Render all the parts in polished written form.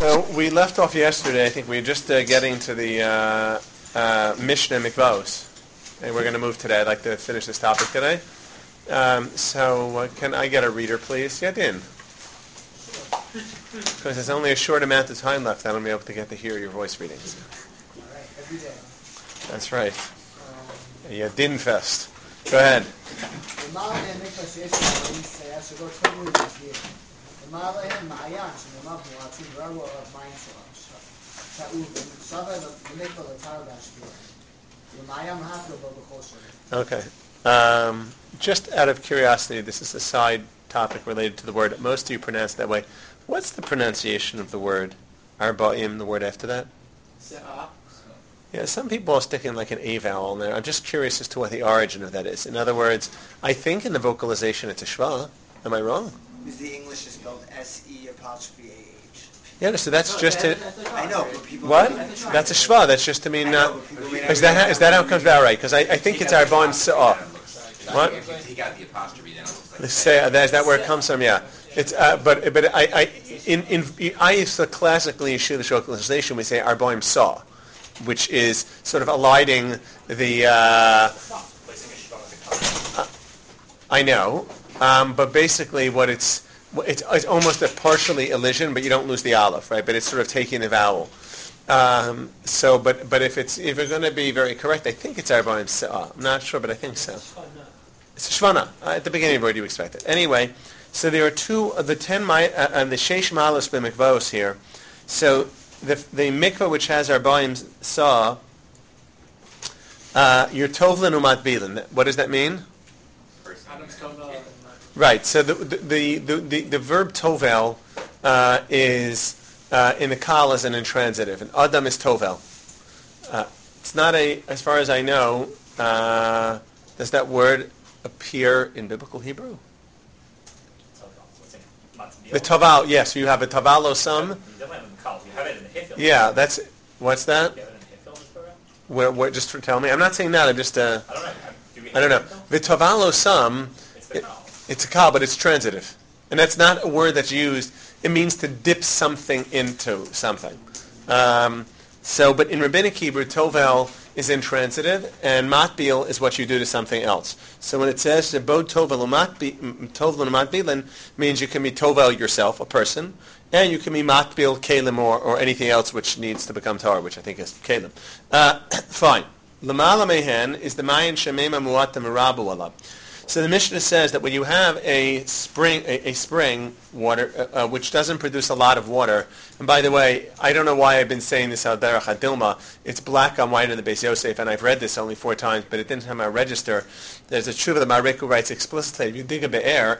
So we left off yesterday. I think we were just getting to the Mishnah Mikvos, and we're going to move today. I'd like to finish this topic today. So can I get a reader, please? Yeah, Din. Because there's only a short amount of time left. I won't be able to get to hear your voice readings. All right, every day. That's right. Yeah, Din Fest. Go ahead. Okay. Just out of curiosity, this is a side topic related to the word. Most of you pronounce it that way. What's the pronunciation of the word arba'im, the word after that? Yeah, some people are sticking like an A vowel in there. I'm just curious as to what the origin of that is. In other words, I think in the vocalization it's a shva. Am I wrong? Because the English is spelled S-E-apostrophe-A-H. Yeah, so that's just to... I know, but people... What? That's a shva. That's just to mean... Is that how it comes out right? Because I think it's arba'im sa'ah. What? If you take out the apostrophe, then it looks like... Let's say, is that where it comes from? Yeah. It's but I used to classically in Shidduch vocalization we say arba'im sa, which is sort of eliding the. I know, but basically what it's almost a partially elision, but you don't lose the aleph, right? But it's sort of taking the vowel. But if we're going to be very correct, I think it's arba'im sa. I'm not sure, but I think so. It's a shvana. At the beginning of the word you expect it. Anyway. So there are the 10 and the sheish malos b'mikvos here. So the mikvah which has arba'im sa, your tovlin umat bilin. What does that mean? Right. So the verb tovel is in the kal as an intransitive, and adam is tovel. It's not as far as I know. Does that word appear in biblical Hebrew? The taval, yes, you have a tavalo sum. You don't have it in the college. You have it in the Hifil. Yeah, that's what's that? You have it in the Hifil, Where just tell me. I'm not saying that. I'm just. I don't know. I don't know. The tavalo sum. It's a kal, but it's transitive, and that's not a word that's used. It means to dip something into something. But in rabbinic Hebrew, tovel is intransitive, and matbil is what you do to something else. So when it says bod tovel umat bilin, means you can be tovel yourself, a person, and you can be matbil kalim or anything else which needs to become Torah, which I think is kalim. Fine. Lamala mehen is the mayin shemema muatam merabu alab. So the Mishnah says that when you have a spring water which doesn't produce a lot of water, and by the way, I don't know why I've been saying this al derech hadilma. It's black on white in the Beis Yosef, and I've read this only 4 times, but it didn't have my register. There's a tshuva that Marek who writes explicitly: if you dig a be'er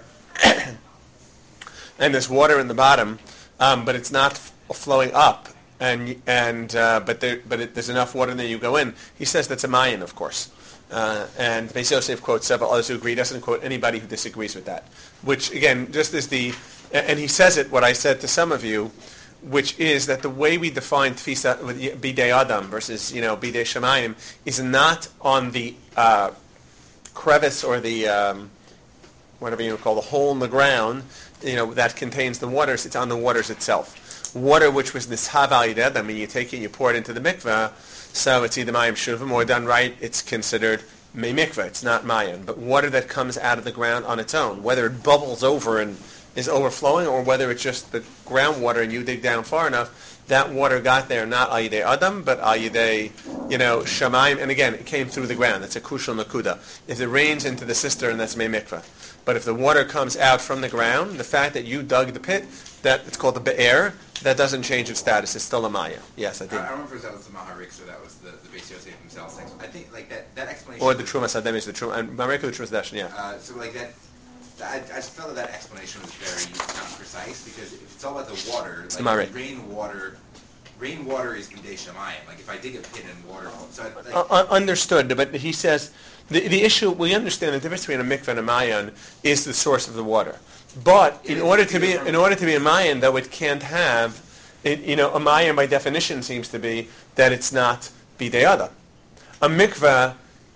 and there's water in the bottom, but it's not flowing up, but there's enough water there you go in. He says that's a mayin, of course. And Beis Yosef quotes several others who agree. Doesn't quote anybody who disagrees with that. Which again, just as and he says it. What I said to some of you, which is that the way we define tfisa bidei adam versus bidei shemayim is not on the crevice or the whatever you call the hole in the ground, that contains the waters. It's on the waters itself. Water which was nishav al yidei adam, you take it, you pour it into the mikveh. So it's either mayim shuvim, or done right, it's considered mei mikveh. It's not mayim. But water that comes out of the ground on its own, whether it bubbles over and is overflowing, or whether it's just the groundwater and you dig down far enough, that water got there not al yidei adam, but al yidei, shamayim. And again, it came through the ground. That's a kushal nakuda. If it rains into the cistern, that's mei mikveh. But if the water comes out from the ground, the fact that you dug the pit, that it's called the be'er, that doesn't change its status. It's still a maya. Yes, I think. I don't remember if that was the Maharik or that was the Beis Yosef himself. I think like that explanation. Or the Truma Sadem is the Truma, and Maharik the Truma Sadem, yeah. So like that, I just felt that explanation was very not precise, because if it's all about the water, like rainwater is Bidei Shamayim. Like if I dig a pit and water, understood. But he says the issue. We understand the difference between a mikveh and a mayan is the source of the water. But in order to be a mayan, though, it can't have, a mayan by definition seems to be that it's not bidei adam. A mikveh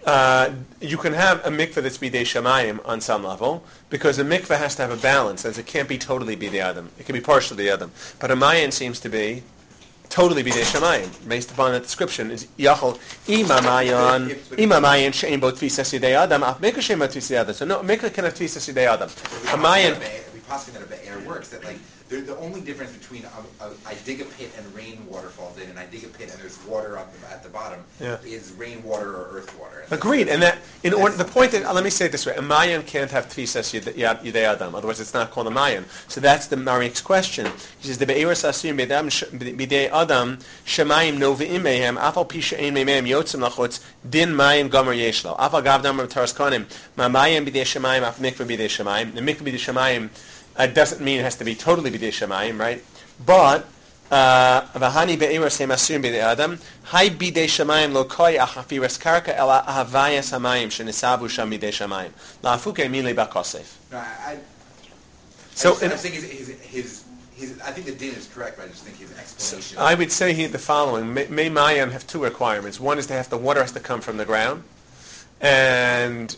you can have a mikveh that's bidei shamayim on some level, because a mikveh has to have a balance, as it can't be totally bidei adam. It can be partially bidei adam. But a mayan seems to be totally bidei shamayim, based upon that description. Is yachol ima mayan she'en bo tfisas yidei adam, af mikveh she'en bo tfisas yidei adam. So no, mikveh can have tfisas yidei adam. A mayan. We possibly that a be'er works, that like, the only difference between I dig a pit and rainwater falls in, and I dig a pit and there's water at the bottom, is rainwater or earth water. Agreed. And that the point that let me say it this way: a mayan can't have tfisas yidei adam, otherwise it's not called a mayan. So that's the Marik's question. He says the be'eres asiyim bidei adam shemayim noveim mehem afal pi she'ein mehem yotzim lachutz din mayan gomer yeshlo afal gav damar taras konim ma mayan bidei shemayim af mikveh bidei shemayim. The mikveh bidei shemayim doesn't mean it has to be totally bidei shamayim, right? But v'hani be'eres hem asurim bidei adam hay bidei shamayim lo koi achafiras karka ela ahavayas hamayim shenisavu sham bidei shamayim la'afuke mile ba'kosef. I think his I think the din is correct, but I just think his explanation. I would say the following: May mayan have two requirements. One is the water has to come from the ground, and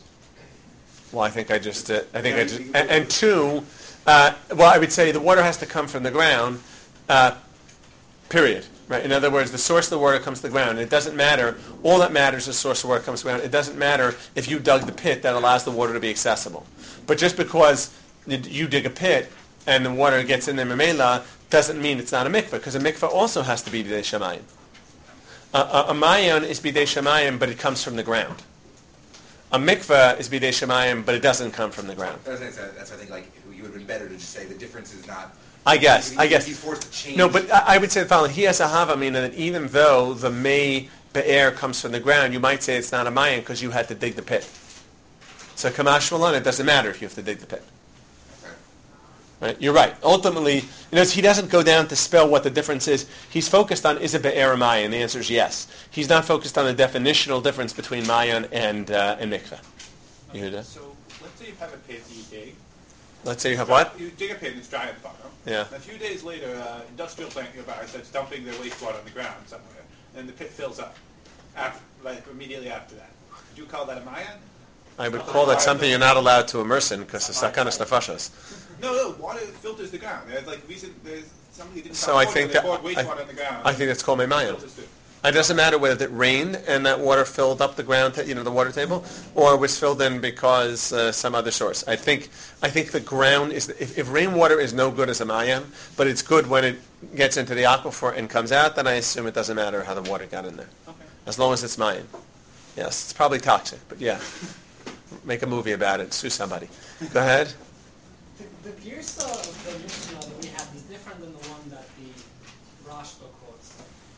and two. I would say the water has to come from the ground, period. Right? In other words, the source of the water comes to the ground. It doesn't matter. All that matters is the source of water comes to the ground. It doesn't matter if you dug the pit that allows the water to be accessible. But just because you dig a pit and the water gets in there, memela, doesn't mean it's not a mikveh, because a mikveh also has to be bidei shamayim. A mayan is bidei shamayim, but it comes from the ground. A mikveh is bidei shamayim, but it doesn't come from the ground. That's why I think like you would have been better to just say the difference is not. I guess. He's forced to change. No, but I would say the following: he has a hava mina that even though the may be'er comes from the ground, you might say it's not a mayan because you had to dig the pit. So kamash malon, it doesn't matter if you have to dig the pit. Okay. Right? You're right. Ultimately, he doesn't go down to spell what the difference is. He's focused on is it be'er or mayan. The answer is yes. He's not focused on the definitional difference between mayan and mikveh. You hear that? So let's say you have a pit that you dig. Let's say you have what? You dig a pit and it's dry at the bottom. Yeah. And a few days later, industrial plant nearby starts dumping their wastewater on the ground somewhere, and the pit fills up. Immediately after that, would you call that a mayan? I would call that something you're not allowed to immerse in because it's sakanas nefashos. No, water filters the ground. There's somebody didn't. So I think they poured wastewater on the ground. I think that's called mayan. It doesn't matter whether it rained and that water filled up the ground, the water table, or was filled in because some other source. I think the ground is, if rainwater is no good as a mayan, but it's good when it gets into the aquifer and comes out, then I assume it doesn't matter how the water got in there. Okay. As long as it's mayan. Yes, it's probably toxic, but yeah. Make a movie about it. Sue somebody. Go ahead. The Girsa of the Mishnah that we have is different than the one that the Rashba quotes.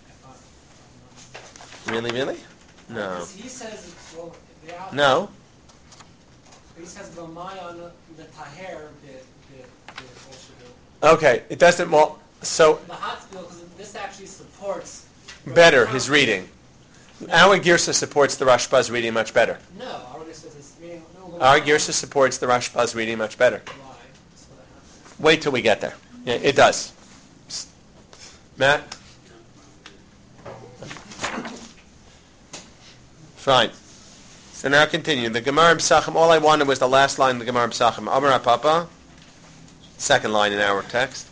Really? No. He says, No. He says, "V'mayan the taher the Okay, it doesn't. Well, so the Hatzbil, because this actually supports better his reading. Our Girsa supports the Rashba's reading much better. No, our Girsa is reading. Our Girsa supports the Rashba's reading much better. Why? Wait till we get there. Yeah, it does. Matt? Fine. So now continue. The Gemara Psachim, all I wanted was the last line of the Gemara Psachim. Amar Papa, second line in our text.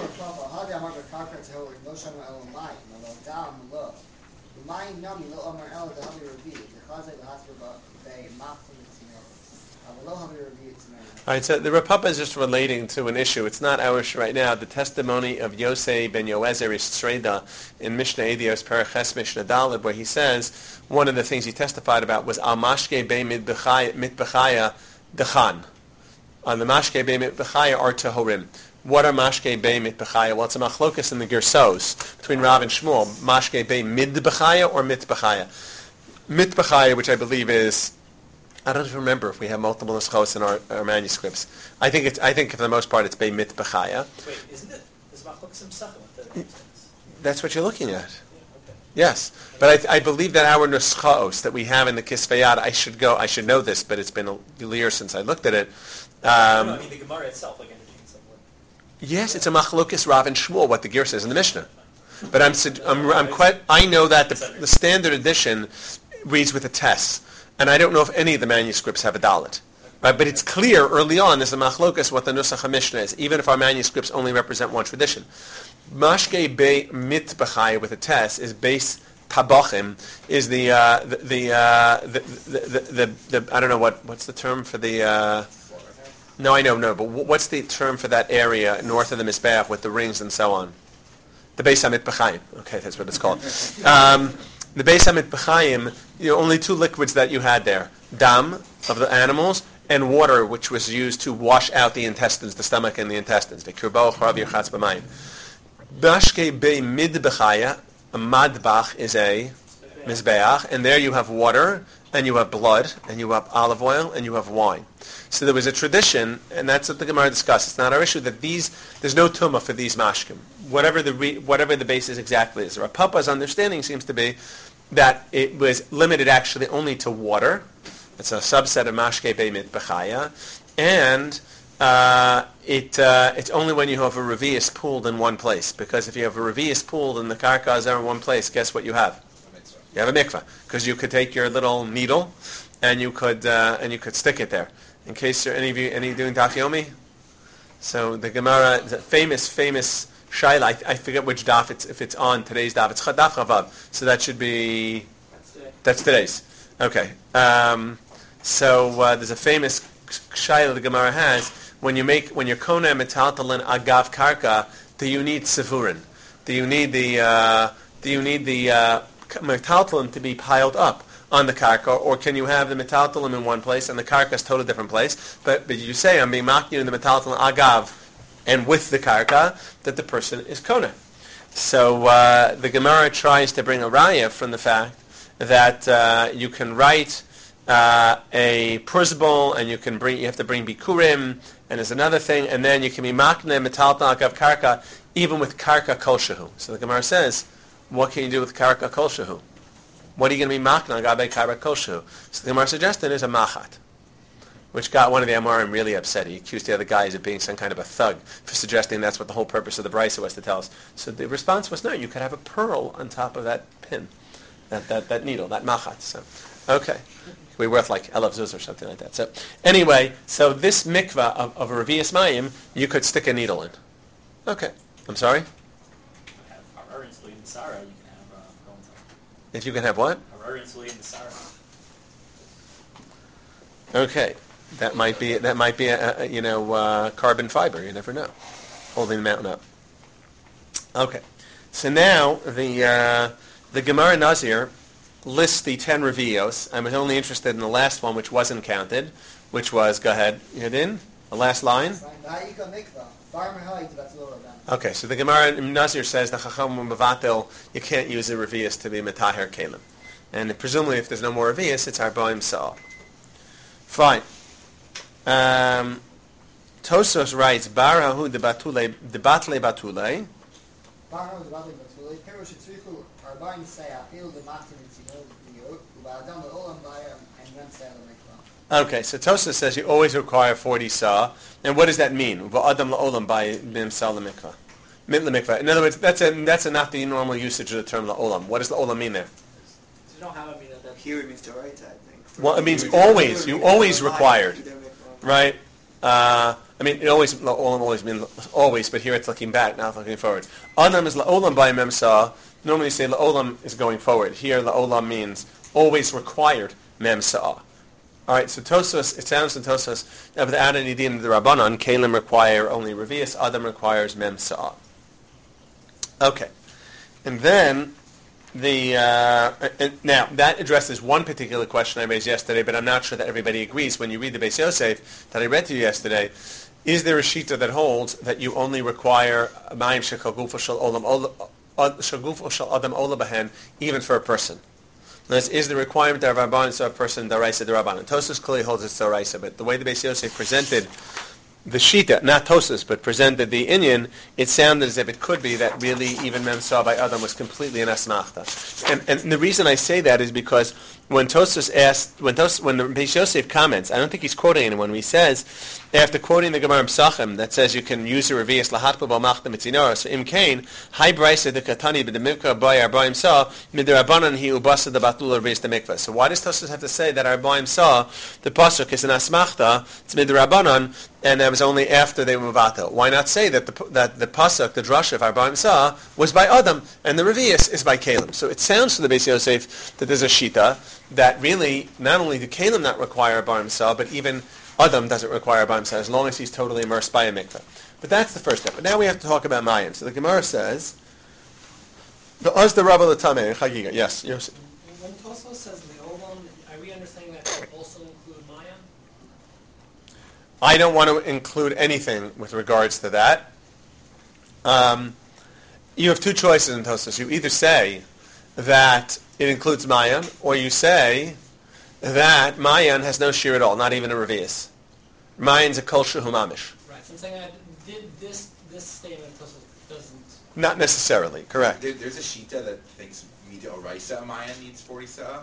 All right, so the Rapapa is just relating to an issue. It's not ours right now. The testimony of Yosei ben Yoezer Istreda in Mishnah Edios Paraches Mishnah Daled, where he says one of the things he testified about was Al Mashke Be Mitbechaya Dechan. On the Mashke Be Mitbechaya are Tehorim. What are Mashke Be Mitbechaya? Well, it's a machlokas in the Gersos between Rav and Shmuel. Mashke Be Midbechaya or Mitbechaya? Mitbechaya, which I believe is, I don't remember if we have multiple nuschos in our manuscripts. I think for the most part it's Bei Mit Bechaya. Wait, isn't it? Is Machlokes Psachim? That's what you're looking at. Yeah, okay. Yes, but I believe that our nuschos that we have in the Kisveyad, I should know this, but it's been a year since I looked at it. No, I mean the Gemara itself, like indicates somewhere. Yes, it's a machlokas Rav and Shmuel, what the Ger says in the Mishnah. But I know that the standard edition reads with a test. and I don't know if any of the manuscripts have a dalet. Right, but it's clear early on, there's a machlokas what the Nusach HaMishnah is, even if our manuscripts only represent one tradition. Mashke be mitbachai with a test is base tabachim is the I don't know what's the term for the no I know but what's the term for that area north of the Mizbeach with the rings and so on? The Beis HaMitbachayim. Okay, that's what it's called. The Beis HaMitbachayim, only two liquids that you had there: dam of the animals and water, which was used to wash out the intestines, the stomach and the intestines. The kirbo charav yirchatz b'mayim. Bashke be midbechaya, a madbach is a mizbeach, and there you have water, and you have blood, and you have olive oil, and you have wine. So there was a tradition, and that's what the Gemara discusses. It's not our issue that there's no tumah for these mashkim, whatever the basis exactly is. Rav Papa's understanding seems to be that it was limited actually only to water. It's a subset of mashke be mitbechaya, and it's only when you have a revius pooled in one place. Because if you have a revius pooled and the karkas are in one place, guess what you have? You have a mikvah. Because you could take your little needle and you could stick it there. In case there any doing Daf so the Gemara, the famous shaila. I forget which daf if it's on today's daf. It's daf chavav. So that should be that's today's. Okay. So there's a famous shaila the Gemara has. When you're kona metaltalin agav karka, do you need sevurin? Do you need the metaltalin to be piled up on the karka, or can you have the metaltalin in one place and the karka is a totally different place? But you say I'm being makir in the metaltalin agav and with the karka that the person is kona. So the Gemara tries to bring a raya from the fact that you can write a prusbul, and you have to bring bikurim, and there's another thing, and then you can be makne metaltal agav karka, even with karka kol shehu. So the Gemara says, what can you do with karka kol shehu? What are you going to be makne agav karka kol shehu? So the Gemara suggested is a machat, which got one of the Amorim really upset. He accused the other guys of being some kind of a thug for suggesting that's what the whole purpose of the brisa was to tell us. So the response was, no, you could have a pearl on top of that pin, that needle, that machat. So, okay. We're worth like Elav Zuz or something like that. So anyway, so this mikvah of a Revius Mayim, you could stick a needle in. Okay. I'm sorry? If you can have what? Okay. That might be a carbon fiber. You never know. Holding the mountain up. Okay. So now the Gemara Nazir lists the 10 revios. I was only interested in the last one, which wasn't counted, which was, go ahead, Yadin, the last line. Okay, so the Gemara in Nazir says the Chacham Mavatil, you can't use a revius to be metaher kalim, and presumably if there's no more revius, it's arbaim sa'ah. Fine. Tosos writes Barahu de batle batule. Okay, so Tosa says you always require 40 sa, and what does that mean? Va'adam la'olam by mim sa l'mikvah. In other words, that's not the normal usage of the term la'olam. What does la'olam mean there? You don't have a mean that. Here it means Doraita, I think. Well, it means always. You always required, right? It always means always, but here it's looking back, not looking forward. Adam is la'olam by mem sa. Normally you say la'olam is going forward. Here la'olam means always required mem sa. All right, so Tosfos, it sounds to Tosfos that without any din of the Rabbanon, Kalim require only Revius, Adam requires Mem Sa'ah. Okay. And then, now, that addresses one particular question I raised yesterday, but I'm not sure that everybody agrees. When you read the Beis Yosef that I read to you yesterday, is there a shita that holds that you only require Mayim Shekal Gufo Shel Adam Ola Bahen, even for a person? This is the requirement of Rabban, so a person daraisa the Rabban. And Tosfos clearly holds it's daraisa, but the way the Beis Yosef presented the Shita, not Tosas, but presented the Inyan, it sounded as if it could be that really even Mem Saw by Adam was completely an Asmachta. And the reason I say that is because when Tosas asked, when the Beis Yosef comments, I don't think he's quoting anyone, when he says, after quoting the Gemara Psachim that says you can use a revius lahatko b'machta mitzinora, so im kain, hi brayse de katani b'demikva by Arbaim Saw, midirabanan hi ubasa the batul revius the mikvah. So why does Tosas have to say that Arbaim Saw, the pasuk is an asmachta, it's midirabanan, and that was only after they were Muvato? Why not say that the pasuk, the drasha of Arbaim Saw, was by Adam, and the revius is by Kalim? So it sounds to the Beis Yosef that there's a shita that really, not only do Kalim not require Arbaim Saw, but even Adam doesn't require Arbaim Saw as long as he's totally immersed by a mikveh. But that's the first step. But now we have to talk about Mayan. So the Gemara says, the Rabba L'Tameh, Chagiga. Yes, Yosef. When Tosfos says Le'olam, are we understanding that to also include Mayan? I don't want to include anything with regards to that. You have two choices in Tosfos. You either say that it includes Mayan, or you say that Mayan has no shear at all, not even a revius. Mayan's a kol shehu mamish. Right, so I'm saying that this statement doesn't... Not necessarily, correct. There's a shita that thinks Mida Oraisa Mayan needs 40 Sa'ah.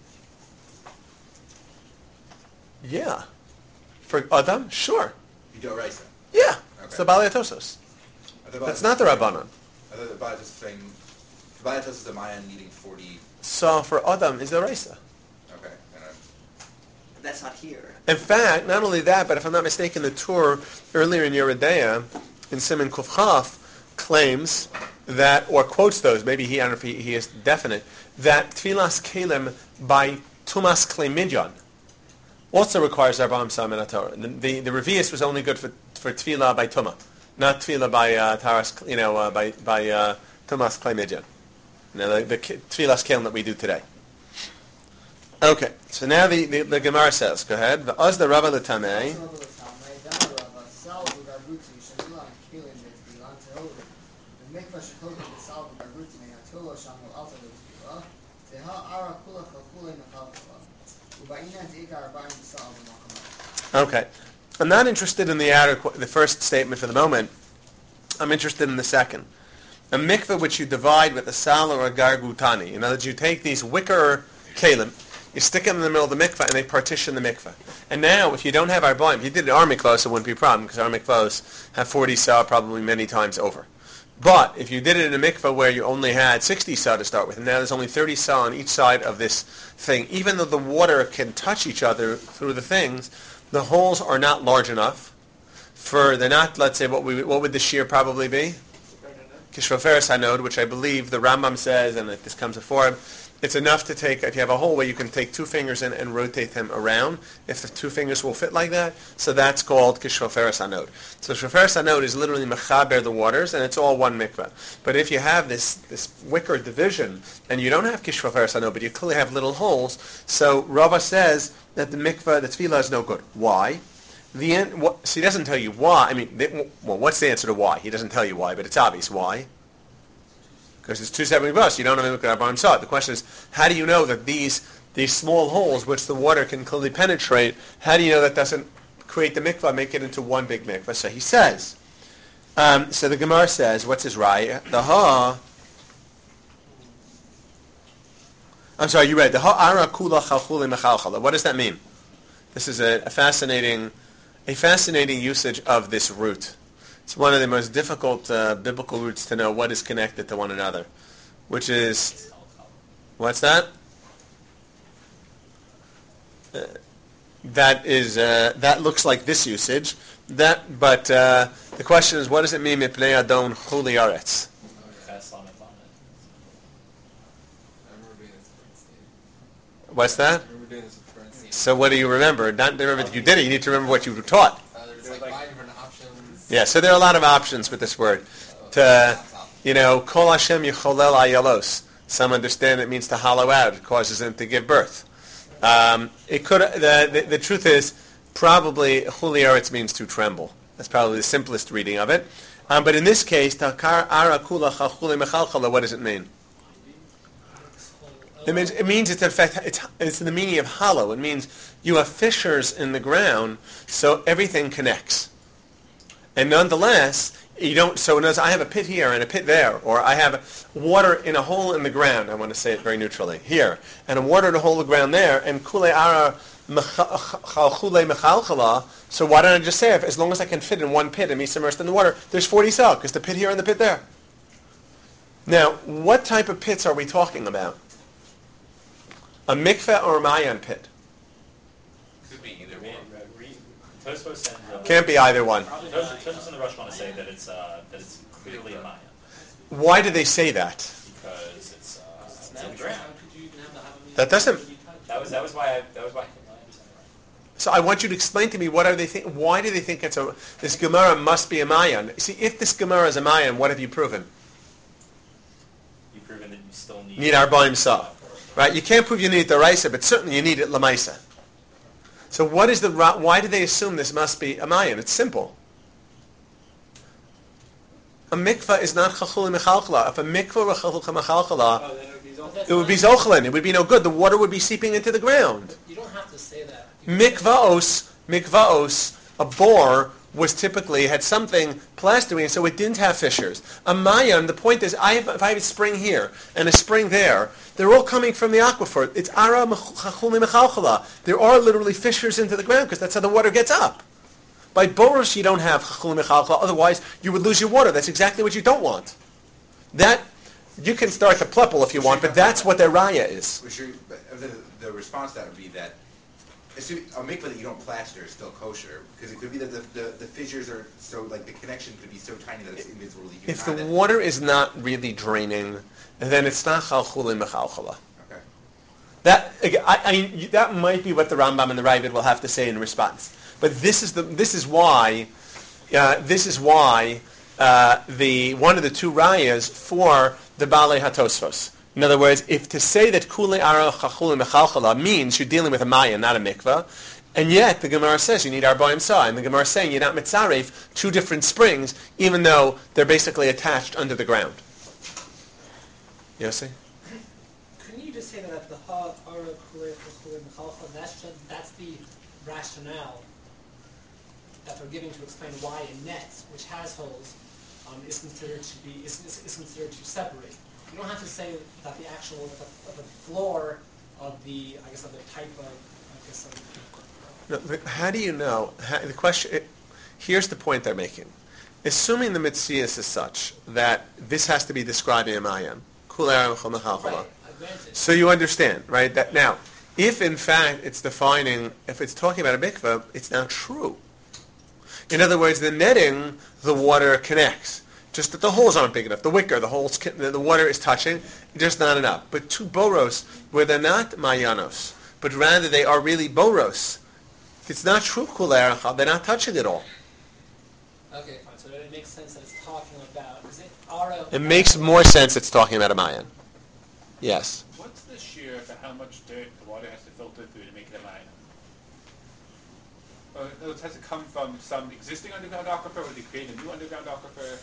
Yeah. For Adam, sure. Mida Oraisa. Yeah. Okay. It's the Balei Tosos. That's not the Rabbanon. I thought the Balei Tosos thing, the Balei Tosos is the Mayan needing 40... So for Adam is the Reisa. Okay. That's not here. In fact, not only that, but if I'm not mistaken, the Tur earlier in Yeridea, in Siman Kuf Chaf, claims that, or quotes those, maybe I don't know if he is definite, that Tfilas Kalim by Tumas Klei Midyan also requires Arba'am Sa'am in Torah. The Revius was only good for Tfilah by Tumah, not Tfilah by Taras, by Tumas Klei Midyan. The Tfilas Kalim that we do today. Okay, so now the Gemara says, go ahead. The Rabba L'Tameh. Okay, I'm not interested in the first statement for the moment. I'm interested in the second. A mikveh which you divide with a sal or a gargutani. In other words, you take these wicker kalim, you stick them in the middle of the mikveh, and they partition the mikveh. And now, if you don't have Arbaim, if you did our mikvahs, it wouldn't be a problem, because our mikvahs have 40 sah probably many times over. But if you did it in a mikveh where you only had 60 sah to start with, and now there's only 30 sah on each side of this thing, even though the water can touch each other through the things, the holes are not large enough they're not, let's say, what would the shear probably be? Kishvaferes Hanod, which I believe the Rambam says, and this comes before him, it's enough to take, if you have a hole where you can take two fingers in and rotate them around, if the two fingers will fit like that, so that's called Kishvaferes Hanod. So Kishvaferes Hanod is literally mechaber the waters, and it's all one mikveh. But if you have this wicker division, and you don't have Kishvaferes Hanod, but you clearly have little holes, so Rava says that the mikveh, the tefillah is no good. Why? So he doesn't tell you why. I mean, what's the answer to why? He doesn't tell you why, but it's obvious. Why? Because it's two separate mikvahs. You don't have a mikvah Arbaim Sa'ah. The question is, how do you know that these small holes, which the water can clearly penetrate, how do you know that doesn't create the mikvah, make it into one big mikvah? So he says. So the Gemara says, what's his raya? I'm sorry, you read the ha'ara kula chalchuli mechalchala. What does that mean? This is a fascinating usage of this root. It's one of the most difficult biblical roots to know what is connected to one another, which is, what's that? That looks like this usage. But the question is, what does it mean? Mipnei adon chuli aretz. What's that? So what do you remember? Not remember that you did it. You need to remember what you were taught. There's like 5 different options. Yeah, so there are a lot of options with this word. Kol Hashem yicholel ayalos. Some understand it means to hollow out. It causes them to give birth. It could. The truth is, probably chuli aretz means to tremble. That's probably the simplest reading of it. But in this case, takar ara kula chachuli mechalchala. What does it mean? It means it's in fact it's the meaning of hollow. It means you have fissures in the ground, so everything connects. And nonetheless, you don't. So in other words, I have a pit here and a pit there, or I have water in a hole in the ground. I want to say it very neutrally here, and a water in a hole in the ground there, and kule ara chalchule mechalchala. So why don't I just say, as long as I can fit in one pit and be submersed in the water, there's 40 sal, because the pit here and the pit there. Now, what type of pits are we talking about? A mikveh or a mayan pit? Could be either one. Tosfos and Can't be either one. Tosfos and the Rush want to say that it's clearly a Maya Why do they say that? because it's in the ground. That doesn't. That was why. So I want you to explain to me what are they think. Why do they think this Gemara must be a Mayan? See, if this Gemara is a Mayan, what have you proven? You've proven that you still Need Arba'im Sa, right? You can't prove you need the Raisa, but certainly you need it Lamaisa. So what is why do they assume this must be a Mayan? It's simple. A mikvah is not chachul mechalchala. If a mikvah were chachul mechalchala, it would be zochlin. It would be no good. The water would be seeping into the ground. You don't have to say that. Mikvaos, a bore was typically had something plastering, so it didn't have fissures. A mayan, the point is, if I have a spring here and a spring there, they're all coming from the aquifer. It's ara chachul mechalchala. There are literally fissures into the ground because that's how the water gets up. By boros, you don't have chachul mechalchala. Otherwise, you would lose your water. That's exactly what you don't want. That you can start to plepple if you want, but that's what their raya is. The response to that would be that a mikvah that you don't plaster is still kosher, because it could be that the fissures are so, like, the connection could be so tiny that it's invisible. If the water is not really draining, then it's not chalchulin mechalchala. Okay. That that might be what the Rambam and the Ravid will have to say in response. But this is why one of the two rayas for the Balei HaTosfos. In other words, if to say that Kule Ara Chachul Mechalchala means you're dealing with a Maya, not a mikvah, and yet the Gemara says you need Arba'im Sa, and the Gemara is saying you're not mitzaref two different springs, even though they're basically attached under the ground. Yossi? Couldn't you just say that the Ha Ara Kule Chachul Mechalchala, that's the rationale that they're giving to explain why a net, which has holes, is considered to separate. You don't have to say that the actual the floor of the type of No, how do you know? The question. Here's the point they're making. Assuming the mitzias is such that this has to be describing a mayan, right, so you understand, right? That now, if in fact it's talking about a mikveh, it's not true. In other words, the netting, the water connects. Just that the holes aren't big enough. The wicker, the water is touching, just not enough. But two boros, where they're not mayanos, but rather they are really boros, it's not true kulerachal, they're not touching it all. Okay, fine. So it makes sense that it's talking about, It makes more sense it's talking about a mayan. Yes. What's the shear for how much dirt the water has to filter through to make it a mine? It has to come from some existing underground aquifer, or they create a new underground aquifer?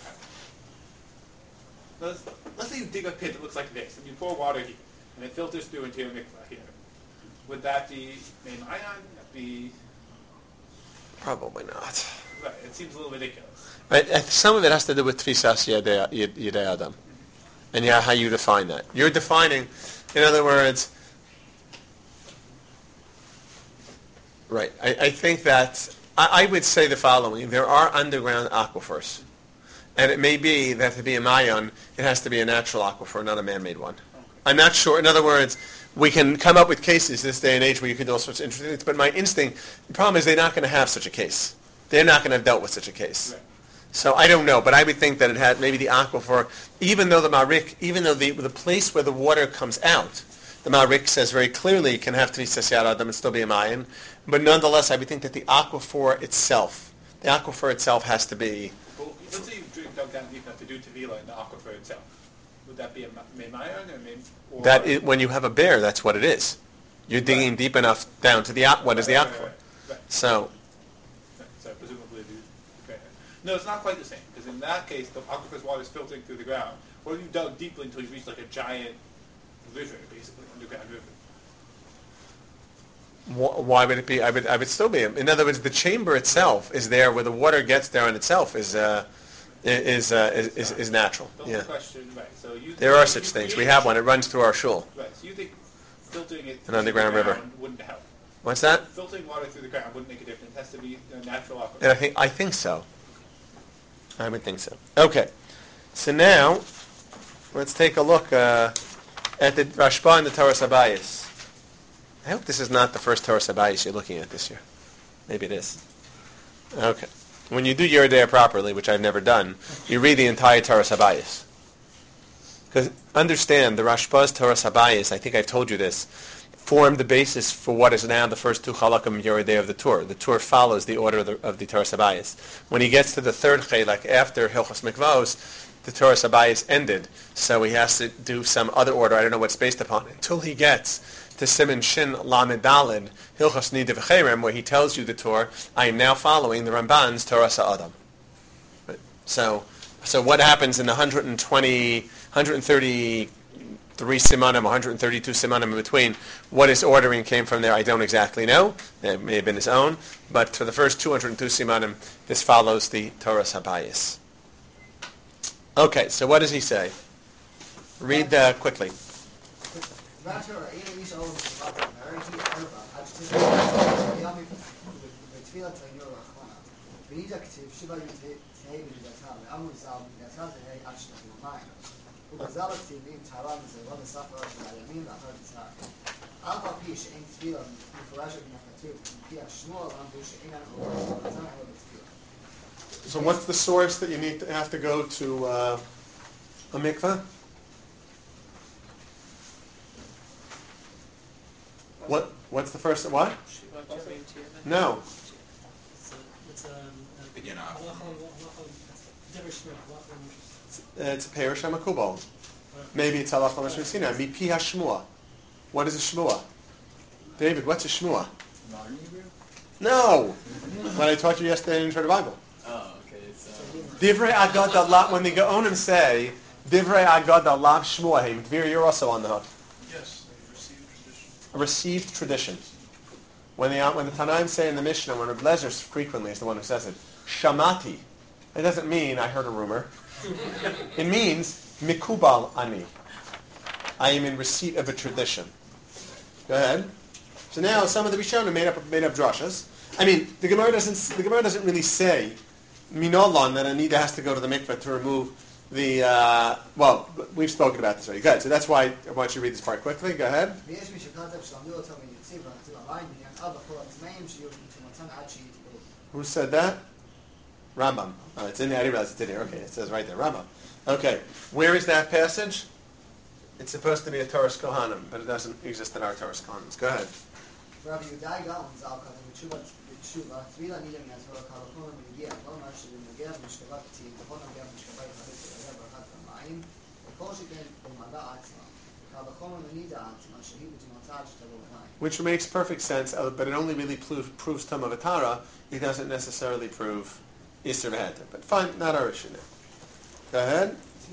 Let's say you dig a pit that looks like this, and you pour water here, and it filters through into your mikvah here. Would that be main ion? Would that be... Probably not. Right, it seems a little ridiculous. Right, some of it has to do with tfisas yedei adam, and how you define that. You're defining, in other words, right. I think that I would say the following: there are underground aquifers, and it may be that to be a mayan, it has to be a natural aquifer, not a man-made one. I'm not sure. In other words, we can come up with cases this day and age where you can do all sorts of interesting things, but my instinct, the problem is they're not going to have such a case. They're not going to have dealt with such a case. Right. So I don't know, but I would think that it had maybe the aquifer, even though the Marik, even though the place where the water comes out, the Marik says very clearly it can have to be Sasiyat Adam and still be a Mayan, but nonetheless I would think that the aquifer itself has to be... Well, let's say you dug down deep enough to do Tevila in the aquifer itself. Would that be a Mayan or... That is, when you have a bear, that's what it is. You're digging deep enough down to what is the aquifer. Right. So... So presumably no, it's not quite the same, because in that case, the aquifer's water is filtering through the ground. What if you dug deeply until you reached like a giant river, basically, underground river? Why would it be? I would still be. In other words, the chamber itself is there where the water gets there on itself is natural. The Yeah. question, right? So There are such things. We have one. It runs through our shul. Right. So you think filtering it An through underground the river. ground wouldn't help? What's that? Filtering water through the ground wouldn't make a difference. It has to be a natural aquifer. And I think so. I would think so. Okay. So now let's take a look at the Rashba and the Torah Sabayis. I hope this is not the first Torah Sabayis you're looking at this year. Maybe it is. Okay. When you do your day properly, which I've never done, you read the entire Torah Sabayis. Because understand, the Rashba's Torah Sabayis, I think I've told you this, form the basis for what is now the first two Chalakim Yoreh of the Torah. The Torah follows the order of the Torah Sabayis. When he gets to the third Chelak, after Hilchos Mikvos, the Torah Sabayis ended, so he has to do some other order. I don't know what's based upon, until he gets to Siman Shin Lamed Daled, Hilchos Nida V'Cherem, where he tells you the Torah, I am now following the Ramban's Torah Sa'adam. So what happens in the 133 simanim, 132 simanim in between, what his ordering came from there, I don't exactly know. It may have been his own, but for the first 202 simanim, this follows the Torah Sabayis. Okay, so what does he say? Read quickly. So what's the source that you have to go to a mikveh? What's the first what? No. It's a Perish HaMakubal. Maybe it's Halach L'Mashon Sinai. Mipi HaShmua. What is a Shmua? David, what's a Shmua? Modern Hebrew? No! What I taught you yesterday in Intro to the Bible. Oh, okay. It's Divrei Agada Lav, when the Gaonim say, Divrei Agada Lav Shmuahim, Dvir, you're also on the hook. Yes, received tradition. A received tradition. When the Tanaim say in the Mishnah, when Reb Lezer frequently is the one who says it, Shamati, it doesn't mean I heard a rumor. It means Mikubal Ani. I am in receipt of a tradition. Go ahead. So now some of the Rishonim made up drashas. I mean, the Gemara doesn't really say Minolan that Anida has to go to the mikveh to remove the. Well, we've spoken about this already. Good. So that's why I want you to read this part quickly. Go ahead. Who said that? Rambam. Oh, it's in there. I didn't realize it's in here. Okay, it says right there, Rambam. Okay, where is that passage? It's supposed to be a Torah Kohanim, but it doesn't exist in our Torah Kohanim. Go ahead. Which makes perfect sense, but it only really proves Tam of Atara. It doesn't necessarily prove Yisr V'Heter. But fine, not our issue now. Go ahead.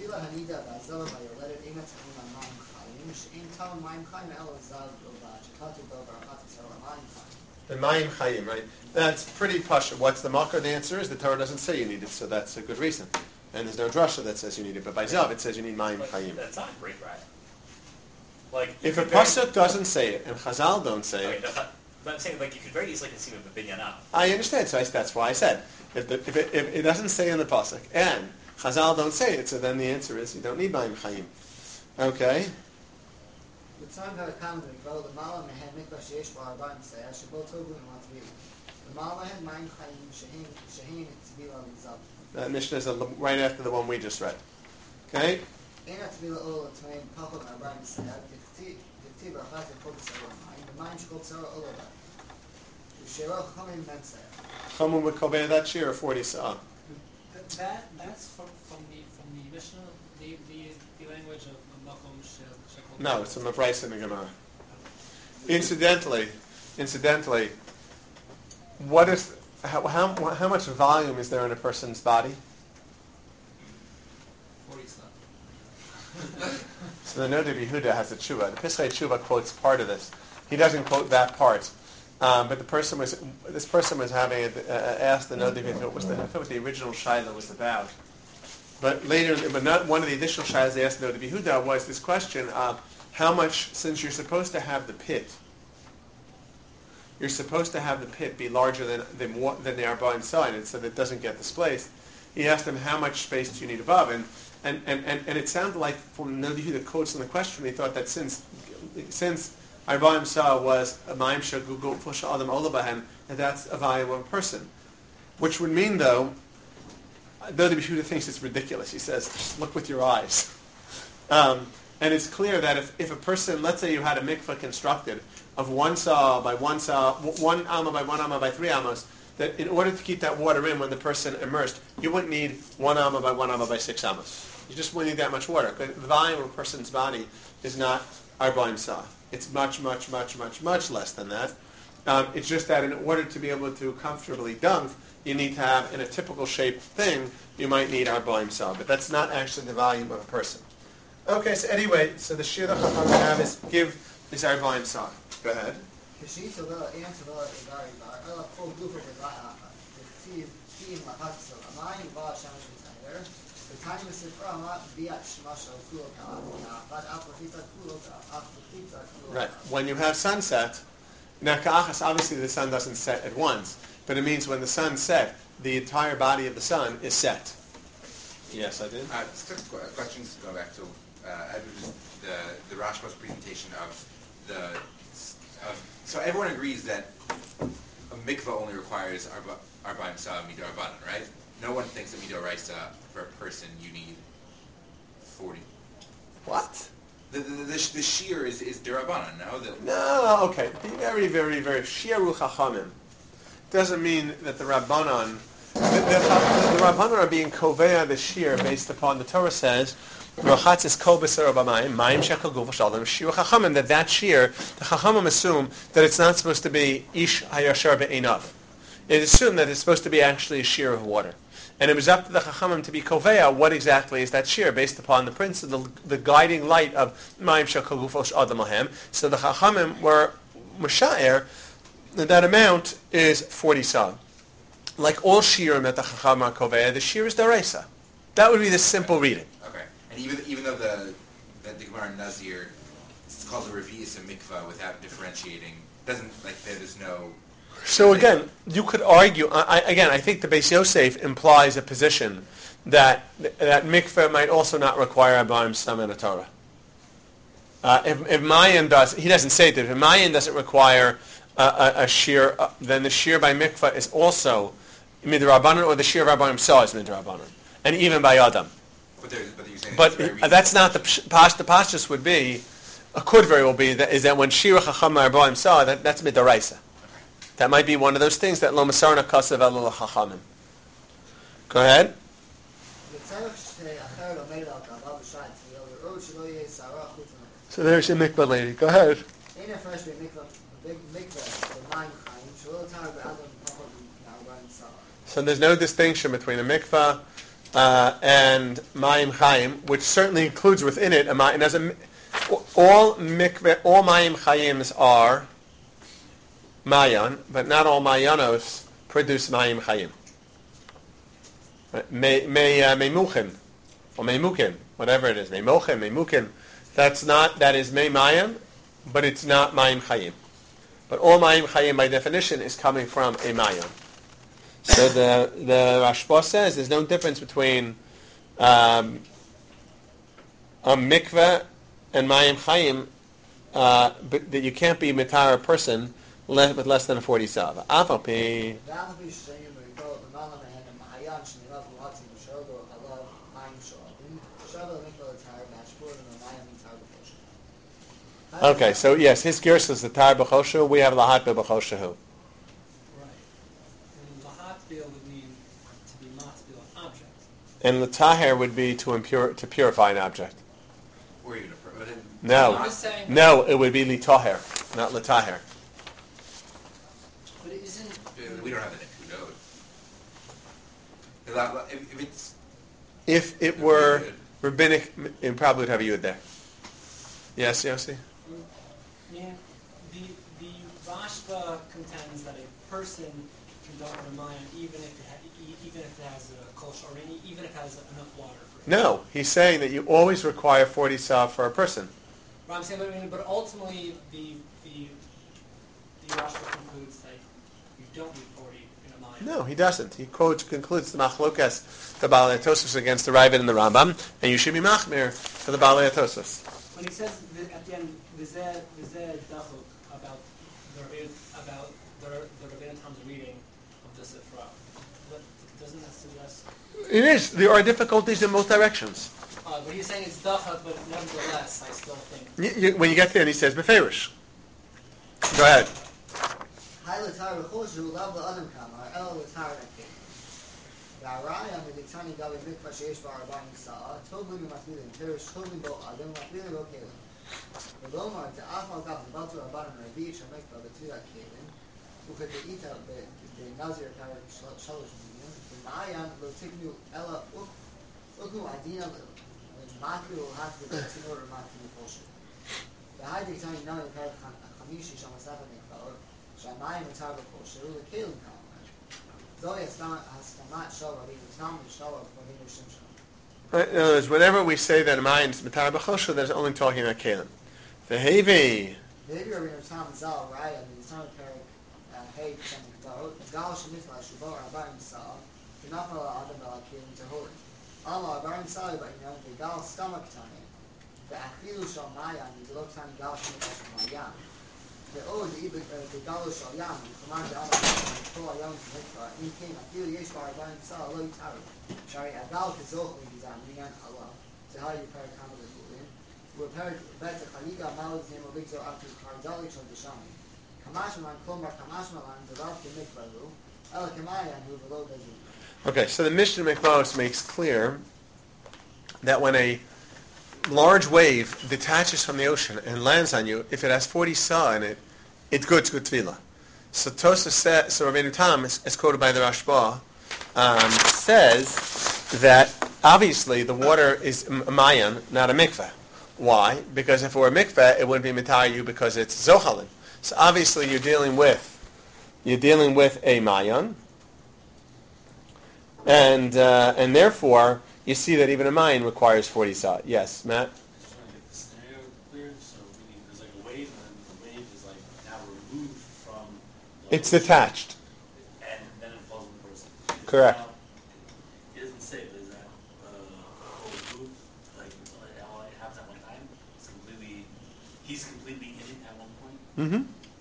The Mayim Chayim, right? That's pretty pasha. What's the makar? The answer is the Torah doesn't say you need it, so that's a good reason. And there's no drasha that says you need it, but by Zav it says you need Mayim Chayim. That's not great, right? Like if a pasuk doesn't say it and Chazal don't say it, but I'm saying like you could very easily conceive of a binyan. I understand, so that's why I said if it doesn't say in the pasuk and Chazal don't say it, so then the answer is you don't need Mayim Chayim. Okay. That Mishnah is right after the one we just read. Okay? Chamun would kobe that shir 40 sa'ah. That's from the Mishnah, the language of Makom Shel. No, it's from the Brayso in the Gemara. Incidentally, what is how much volume is there in a person's body? 40 stuff. So the Noda Yehuda has a tshuva. The Pesach Tshuva quotes part of this. He doesn't quote that part. But this person was having asked the Nodi if it was what the original Shaila was about. But later, but not one of the additional Shailas they asked the Nodi Yehuda was this question of how much, since you're supposed to have the pit, you're supposed to have the pit be larger than the Arba'im side, and so that it doesn't get displaced. He asked him how much space do you need above, and it sounded like from Nodi Yehuda quotes in the question, he thought that since Arba'im Sah was a Ma'im Shagugu Fusha Adam Olabahem, and that's a value of a person. Which would mean, though, Nodi Yehuda thinks it's ridiculous. He says, just look with your eyes. And it's clear that if a person, let's say you had a mikveh constructed of 1 saw by 1 saw, 1 amma by 1 amma by 3 ammas, that in order to keep that water in when the person immersed, you wouldn't need 1 amma by 1 amma by 6 ammas. You just wouldn't need that much water. The volume of a person's body is not Arba'im Sah. It's much, much, much, much, much less than that. It's just that in order to be able to comfortably dunk, you need to have, in a typical shaped thing, you might need Arba'im Sah. But that's not actually the volume of a person. Okay, so anyway, so the shir that Chacham have is Arba'im Sah. Go ahead. Right. When you have sunset, now ka'achas, obviously the sun doesn't set at once, but it means when the sun set, the entire body of the sun is set. Yes, I did. Just questions to go back to the Rashba's presentation so everyone agrees that a mikvah only requires Arba'im Sah Midor Rabbanan, right? No one thinks that Midor Raisa for a person you need 40. What? The shear is Dirabanan, no? No, okay. Be very, very, very Shiru Chachamim doesn't mean that the Rabbanan the Rabbanan are being koveya the shear based upon the Torah says Rachatz is kol b'ser b'mayim, mayim shekel gufa shalom, shiur chachamim, that shear, the chachamim assume that it's not supposed to be ish hayashar be'einav. It assumed that it's supposed to be actually a shear of water. And it was up to the chachamim to be koveya what exactly is that shear, based upon the principle, the guiding light of mayim shekel gufa shalom lahem. So the chachamim were mushaer that amount is 40 sa. Like all shiurim that the chachamim are koveya, the shear is daraisa. That would be the simple reading. And even though the Gemara in Nazir it's called a revi'is a mikvah without differentiating, doesn't there's no. So again, you could argue. I think the Beis Yosef implies a position that mikvah might also not require Arba'im Sah in the Torah. If Mayan does, he doesn't say that. If Mayan doesn't require a shear, then the shear by mikvah is also midrabanan, or the shear of Arba'im Sah is midrabanan, and even by Adam. But that's not the pashtus would be, could very well be, that when Shira Chacham Arba'im Sah, that's midaraisa. That might be one of those things that lo masarna kasav elo chachamim. Go ahead. So there's your mikvah lady. Go ahead. So there's no distinction between a mikvah and Mayim Chayim, which certainly includes within it all Mayim Chayims are Mayan, but not all Mayanos produce Mayim Chayim. Meimuchin, or Meimukin, whatever it is, Meimochin, Meimukin, that is Mei Mayan, but it's not Mayim Chayim. But all Mayim Chayim by definition is coming from a Mayan. So the Rashba says there's no difference between a mikveh and Mayim Chayim, but that you can't be mitar a person with less than a 40 sav. Afapi. Okay, so yes, his gears is the tar b'choshu. We have lahat b'choshu. And l'taher would be to purify an object. Or even No, it would be litaher, not l'taher. But it isn't. We don't have an node. If it were rabbinic, it probably would have a yud there. Yes, Yossi? Yeah. Rashba contends that a person can dunk on a Mayan even if it has a kol sharini, even if it has enough water for it. No, he's saying that you always require 40 sa for a person. Well, I'm saying, but ultimately the Rashba concludes that you don't need 40 in a Mayan. No, he doesn't. He concludes the machlokas, the Baalei Tosfos against the Ravid and the Rambam, and you should be machmir for the Baalei Tosfos. When he says at the end, v'zeh dachuk about the Rabbeinu Tam's reading of the Sifra, doesn't that suggest? It is. There are difficulties in both directions. But he's saying it's dachuk, but nevertheless, I still think. When you get there, and he says beferish. Go ahead. והרעיה מדקתני גבי מקווה שיש בה 40 סאה, טובלים ומטבילים, פרש טובלים בו אדם ומטבילים בו כלים. ולומר, דאף על גב לבלתו רבנן רביעי שמקווה בתביל הכלים, וכדאיתה בנזיר פרק 3 מילים, ומעיין לא תקנו אלא אוכנו עדינה למטביל ולהטביל בצינור ומטביל פושט. והי דקתני נמי פרק 5 שם הסף המקווה, שהמים מותר בפושט, ולכלים כאן. In other words, whenever we say that Mayan is Matar B'chosha, that's only talking about Kalim. The Hevi. ועוד בגלו של ים, כלומר דאמר כל היום כמקווה, אם כן, אפילו יש בה 40 סאה לא יתארו, שהרי הגל כזוך לגזר מעניין עליו, זה היה פרק כמה לגבולים, ובפרק בית החגיגה מלא זה מוליק זו עד חרדלית של דשמים. כמשמען, כלומר כמשמען, דלאו כמקווה לו, אלא כמעיין הוא ולא דזון. Okay, so the Mishnah Mikvos makes clear that when a large wave detaches from the ocean and lands on you, if it has 40 sa in it, it's good tefillah. So Tosfos says, so Rabbeinu Tam, as quoted by the Rashba, says that obviously the water is a mayan, not a mikveh. Why? Because if it were a mikveh, it wouldn't be mitar you because it's zohalin. So obviously you're dealing with a mayan, and therefore you see that even a mayan requires 40 sa. Yes, Matt? Just trying to get the scenario clear. So meaning there's like a wave, and then the wave is like now removed from. It's detached. And then it falls on the person. Correct. Now, it doesn't say, but is that removed? Like it happens at one time? He's completely in it at one point. Mm-hmm.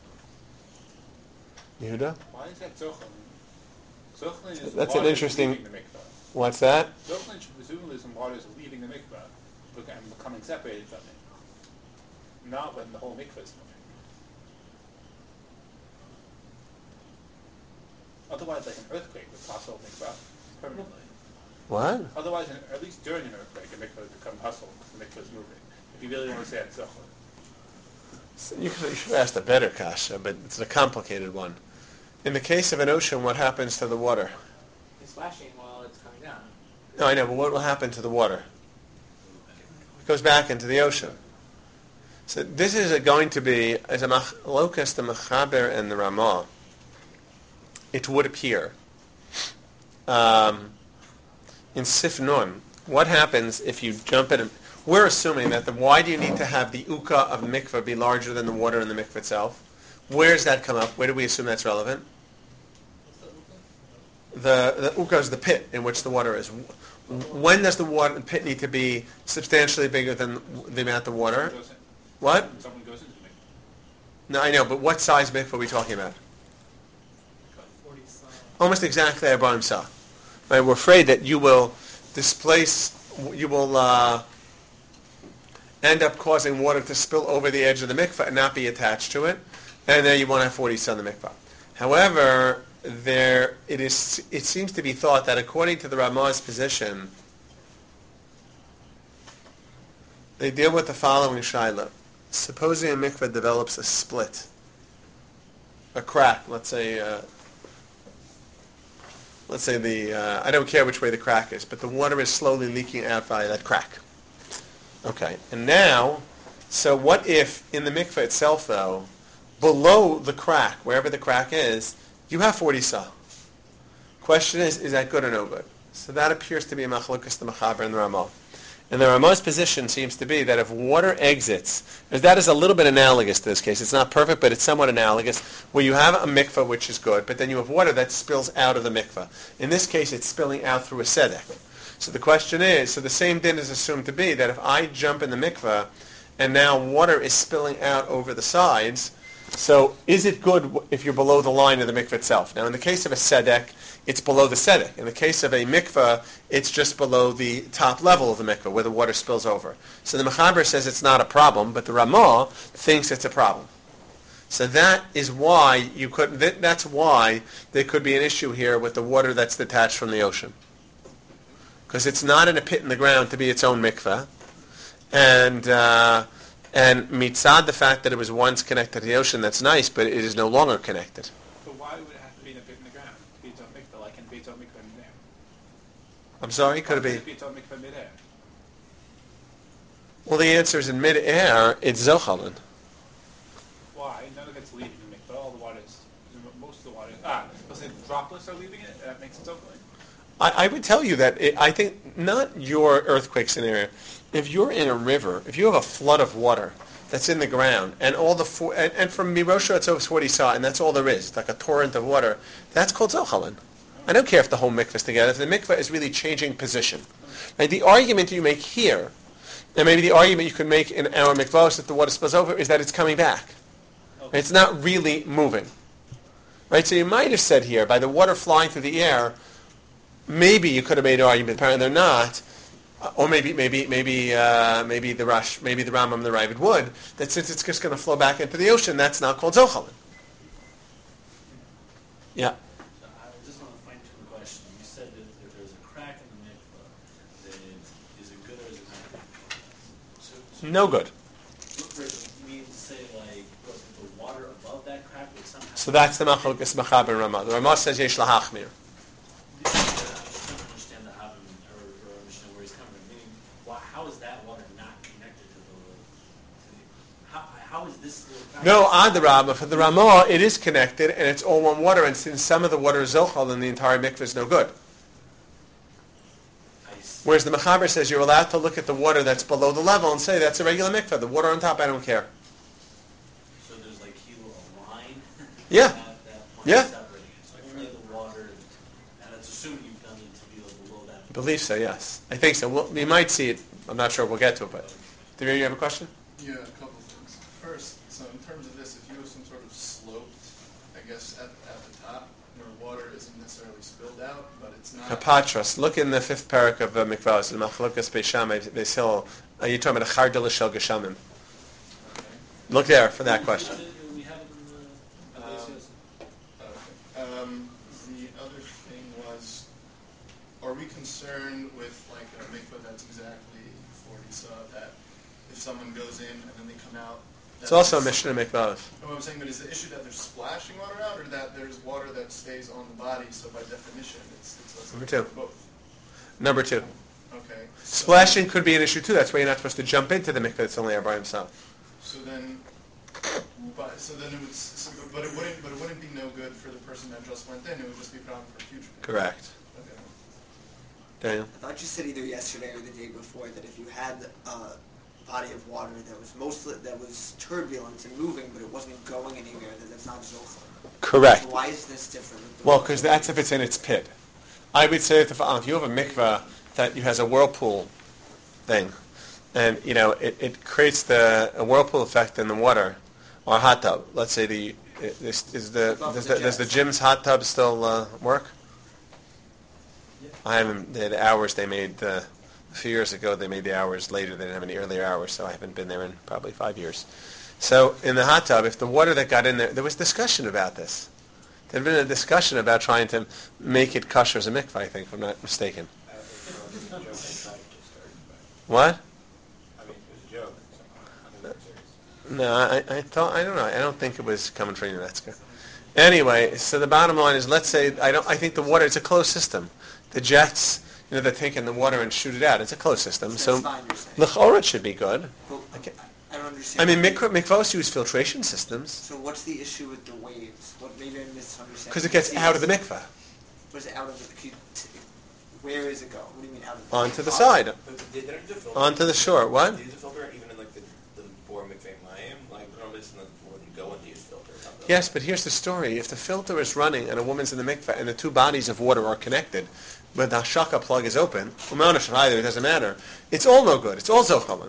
Yehuda? Why is that Zochlin? Zochlin is That's the an water interesting- leaving the mikvah. What's that? Zochlin presumably is when water is leaving the mikvah and becoming separated from it. Not when the whole mikvah is moving. Otherwise, like an earthquake would toss whole mikvah permanently. What? Otherwise, at least during an earthquake, a mikvah would become hustled because the mikvah is moving. If you really want to say it's Zochlin. So you should have asked a better kasha, but it's a complicated one. In the case of an ocean, what happens to the water? It's splashing while it's coming down. No, I know, but what will happen to the water? It goes back into the ocean. So this is going to be, as a machlokas, the Mechaber and the Ramah, it would appear. In Sif Nun, what happens if you jump in? We're assuming that why do you need to have the uka of the mikveh be larger than the water in the mikveh itself? Where does that come up? Where do we assume that's relevant? The uka is the pit in which the water is. When does the pit need to be substantially bigger than the amount of water? What? When someone goes into the mikvah. No, I know, but what size mikveh are we talking about? 40 sa. Almost exactly Abraham saw. Right? We're afraid that you will displace, you will end up causing water to spill over the edge of the mikveh and not be attached to it, and then you won't have 40 sa in the mikveh. However, it seems to be thought that according to the Ramah's position, they deal with the following shaila. Supposing a mikveh develops a split, a crack, let's say I don't care which way the crack is, but the water is slowly leaking out via that crack. Okay, and now, so what if in the mikveh itself, though, below the crack, wherever the crack is, you have 40 sa. Question is that good or no good? So that appears to be Machlokas the Mechaber and the Ramah. And the Ramah's position seems to be that if water exits, as that is a little bit analogous to this case. It's not perfect, but it's somewhat analogous, where you have a mikveh, which is good, but then you have water that spills out of the mikveh. In this case, it's spilling out through a sedek. So the question is, so the same din is assumed to be that if I jump in the mikveh, and now water is spilling out over the sides, so is it good if you're below the line of the mikveh itself? Now, in the case of a sedek, it's below the sedek. In the case of a mikveh, it's just below the top level of the mikveh, where the water spills over. So the Mechaber says it's not a problem, but the Ramah thinks it's a problem. So that is why you couldn't. That's why there could be an issue here with the water that's detached from the ocean, because it's not in a pit in the ground to be its own mikveh, and mitzad the fact that it was once connected to the ocean, that's nice, but it is no longer connected. But why would it have to be in a pit in the ground? Beit mikveh, like in Beit mikveh midair. I'm sorry, could it be? Beit mikveh midair. Well, the answer is in mid-air, it's Zochalin. Why? None of it's leaving the mikveh. All the water is, most of the water. Let's say droplets are leaving it. That makes it so good. I would tell you that I think not your earthquake scenario. If you're in a river, if you have a flood of water that's in the ground, and all the and from Mirosha it's over 40 sa, and that's all there is, like a torrent of water, that's called Zochalin. I don't care if the whole mikveh is together. If the mikveh is really changing position, right? The argument you make here, and maybe the argument you could make in our mikvahs if the water spills over, is that it's coming back. Okay. It's not really moving, right? So you might have said here, by the water flying through the air, maybe you could have made an argument. Apparently they're not. Or maybe the Rambam and the Ravid would, that since it's just going to flow back into the ocean, that's not called Zochalin. Yeah. So I just want to fine-tune the question. You said that if there's a crack in the mikvah, then is it good or is it not good? No good. You mean to say, like, the water above that crack would somehow... So that's the Machlokas Mechaber and Ramah. The Ramah says Yesh Lahachmir. How is that water not connected to the how is this... No, Adarabah, for the Ramah, it is connected, and it's all one water, and since some of the water is Zochal, then the entire mikveh is no good. Whereas the Mechaber says you're allowed to look at the water that's below the level and say, that's a regular mikveh. The water on top, I don't care. So there's like a line? Yeah. Yeah. Separating it. So only the water, and it's assuming you've done it to be below that. I believe so, yes. I think so. We might see it. I'm not sure we'll get to it, but... Demir, you have a question? Yeah, a couple of things. First, so in terms of this, if you have some sort of sloped, I guess, at the top, where water isn't necessarily spilled out, but it's not... Kapatras. Look in the 5th parak of Mikvahs, the Machlokas Beis Shammai, Beis Hillel. You're talking about a Chardel Shel Geshamim. Okay. Look there for that question. We have it in the... The other thing was, are we concerned with like a mikvah that's exactly 40 sa, that if someone goes in and then they come out... It's also a Mishnah Mikvahs. No, I'm saying, but is the issue that they're splashing water out, or that there's water that stays on the body, so by definition it's less... Number two. Both. Number 2. Okay. Splashing could be an issue too. That's why you're not supposed to jump into the mikvah that's only there by himself. So then it would... But it wouldn't be no good for the person that just went in. It would just be a problem for future people. Correct. Okay. Daniel? I thought you said either yesterday or the day before that if you had a body of water that was turbulent and moving, but it wasn't going anywhere, that's not Zochar. Correct. So why is this different? Well, because that's if it's in its pit. I would say that if you have a mikvah that has a whirlpool thing, and it creates a whirlpool effect in the water, or a hot tub. Let's say does the gym's hot tub still work? I haven't. The hours they made a few years ago, they made the hours later. They didn't have any earlier hours, so I haven't been there in probably 5 years. So in the hot tub, if the water that got in there was discussion about this. There had been a discussion about trying to make it kosher as a mikvah, I think, if I'm not mistaken. What? No, I don't know. I don't think it was coming from Unesco. Anyway, so the bottom line is, let's say I think the water is a closed system. The jets, they take in the water and shoot it out. It's a closed system, so l'chora it should be good. Well, I don't don't understand. I mean, mikvahs use filtration systems. So what's the issue with the waves? What maybe I misunderstand? Because it gets out of the mikvah. What is it out of the? Where is it go? What do you mean out of the? Onto the side. Onto the shore. What? Do you use a filter even in like the bor mikveh mayim? Like normally it's in the before you go in to use filter. Yes, but here's the story. If the filter is running and a woman's in the mikveh and the two bodies of water are connected, but the hashaka plug is open, either, it doesn't matter. It's all no good. It's all zochalan.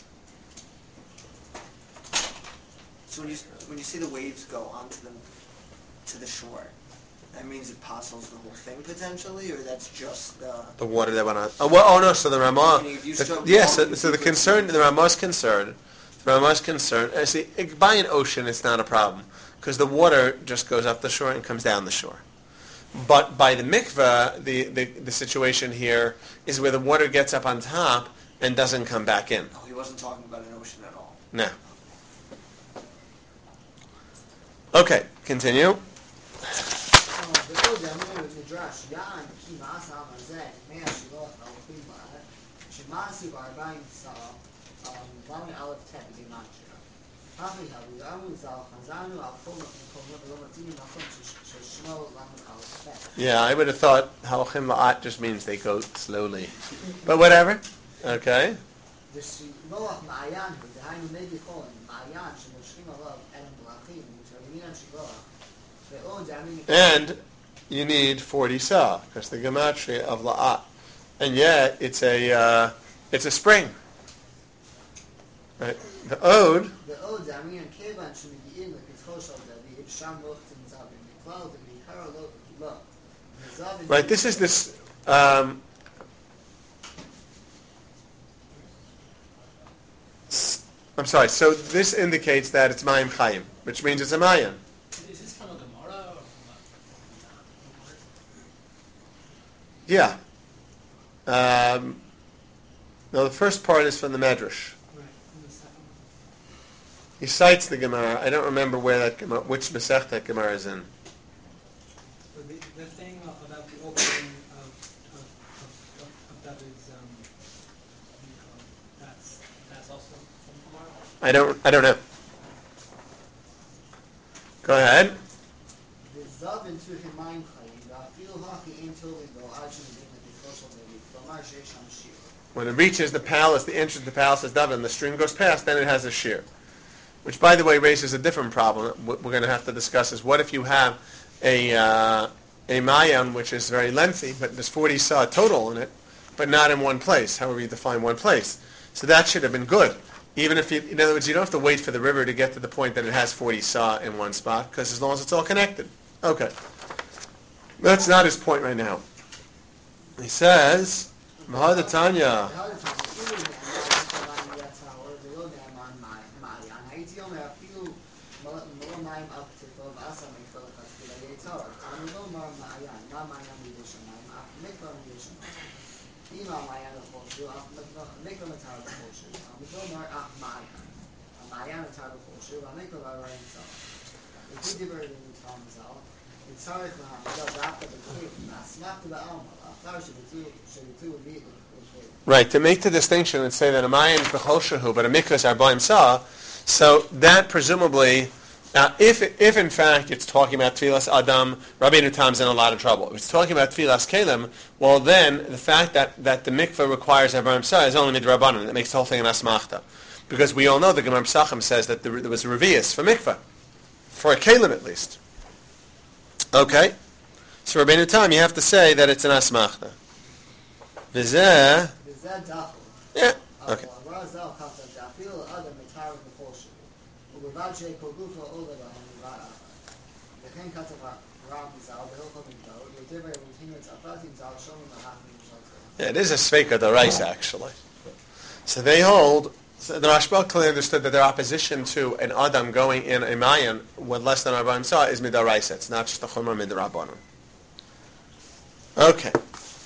So when you see the waves go onto to the shore, that means it parcels the whole thing potentially, or that's just the water that went on. Oh no! So the Ramah, yes. So the concern, the Ramah's concerned. The Ramah's concerned. See, by an ocean, it's not a problem because the water just goes up the shore and comes down the shore. But by the mikveh, the situation here is where the water gets up on top and doesn't come back in. Oh, he wasn't talking about an ocean at all. No. Okay, continue. Yeah, I would have thought halachim la'at just means they go slowly. But whatever. Okay. And you need 40 sa, because the gematria of la'at. And yet, it's a spring. Right? The ode. Right, this is this. I'm sorry. So this indicates that it's Mayim Chayim, which means it's a Mayan. Is this from a Gemara or from Yeah. No, the first part is from the Medrash. He cites the Gemara. I don't remember where that Gemara, which Masech that Gemara is in. The thing about the opening of that is that's also from Gemara. I don't know. Go ahead. When it reaches the palace, the entrance to the palace is Daven, the stream goes past, then it has a shear. Which, by the way, raises a different problem. What we're going to have to discuss is what if you have a mayan which is very lengthy, but there's 40 sa total in it, but not in one place. However you define one place. So that should have been good. Even if in other words, you don't have to wait for the river to get to the point that it has 40 sa in one spot, because as long as it's all connected. Okay. That's not his point right now. He says, Mahadatanya. Right, to make the distinction and say that a mayan b'chol shehu, but a mikvah is arbaim sa, so that presumably, if in fact it's talking about tfilas adam, Rabbeinu Tam's in a lot of trouble. If it's talking about tfilas kelim, well then the fact that the mikvah requires arbaim sa is only midrabanan. That makes the whole thing an asmachta, because we all know the Gemara Pesachim says that there was a revius for mikvah, for a kelim at least. Okay, so Rabbeinu Tam, you have to say that it's an asmachta. V'zeh. Yeah. Okay. Yeah, it is a sveika d'oraisa actually. So they hold. So the Rashba clearly understood that their opposition to an Adam going in a Mayan with less than Arba'im Sa is midaraisa. It's not just a Chumrah midrabanan. Okay.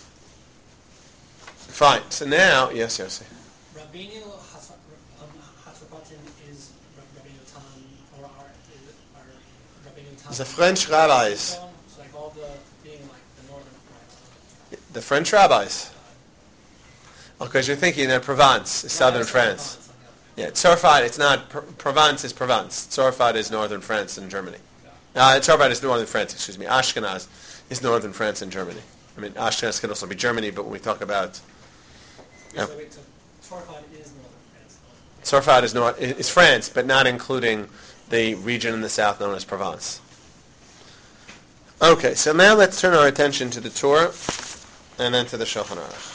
Fine. So now, yes, Yossi. Rabbeinu Hatzrabatim is Rabbeinu Tam, or are Rabbeinu Tam. The French rabbis. So like all the being like the northern rabbis. The French rabbis. Because you're thinking in Provence, southern France. Yeah, Tzarfat, it's not, Provence is Provence. Tzarfat is northern France and Germany. Tzarfat is northern France, excuse me. Ashkenaz is northern France and Germany. I mean, Ashkenaz can also be Germany, but when we talk about... So wait, so Tzarfat is northern France. Tzarfat is France, but not including the region in the south known as Provence. Okay, so now let's turn our attention to the Torah and then to the Shulchan Aruch.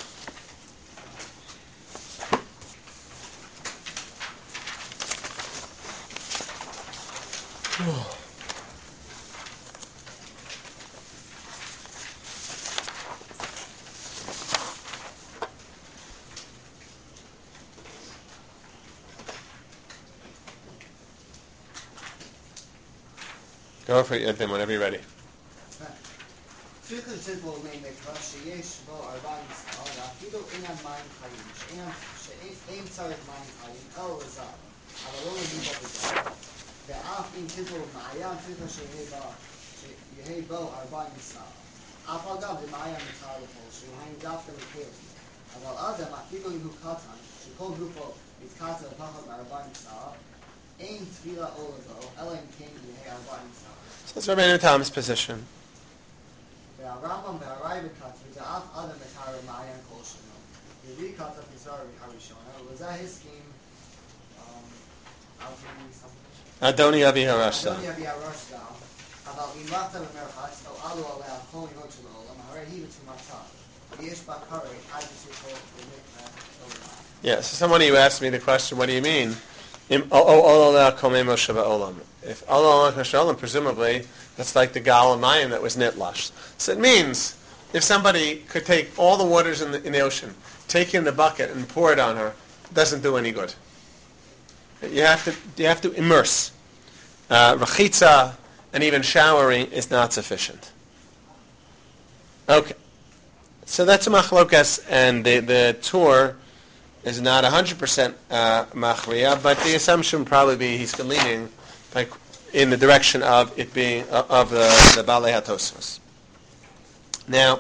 Go for it, Ethan, whenever you're ready. צריך לציבור ממקרא שיש בו 40 סל, ואפילו אינם מים חיים, שאין צריך מים חיים, אלא לזר, אבל לא להביא בו בזר. ואף אם ציבור מעיין צריך שיהיה בו 40 סל. אף אגב למעיין מותר לכל, שהוא דווקא לכלים. אבל אדם, אפילו אם הוא קטן, שכל גופו מתקטן לפחות מ-40 סל, אין טבילה עולה בו, אלא אם כן יהיה 40 סל. So that's Rabbeinu Tam's position. והרמב"ם והרייבד כתבו, ואף אדם מתאר מעיין כל שנו. יביא כתב בזוהר הראשונה, ולזה הסכים, Adoni Avi Harashta. אדוני אבי הרשתה, אבל אם רחת במרחץ, או עלו עליה כל ימות של העולם, הרי היא בטומאתה, ויש בה קרעי עד שתיכו במקרא עולם. Yeah, so someone who asked me the question, what do you mean? If Allah, presumably, that's like the Gal Mayim that was nitlash. So it means, if somebody could take all the waters in the ocean, take it in the bucket and pour it on her, it doesn't do any good. You have to immerse. Rachitza and even showering is not sufficient. Okay. So that's a machlokas, and the tour is not 100% machriya, but the assumption would probably be he's leaning in the direction of it being of the Balei HaTosfos. Now,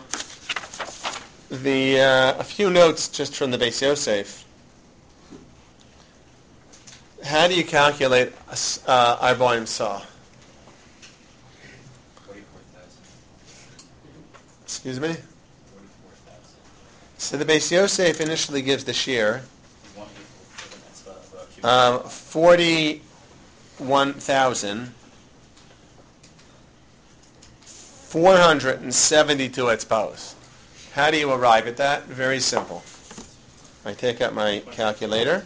a few notes just from the Beis Yosef. How do you calculate Arbaim Sah? 44,000. Excuse me? 44,000. So the Beis Yosef initially gives the shear 41,472 etzbos. How do you arrive at that? Very simple. I take out my calculator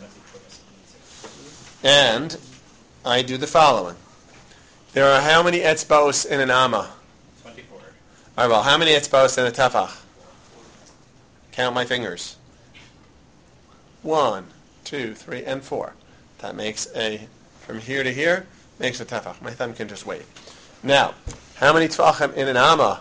and I do the following. There are how many etzbos in an amma? 24. All right, well, how many etzbos in a tefach? Count my fingers. 1, 2, 3, and 4. That makes from here to here, makes a tefach. My thumb can just wait. Now, how many tefachim in an amma?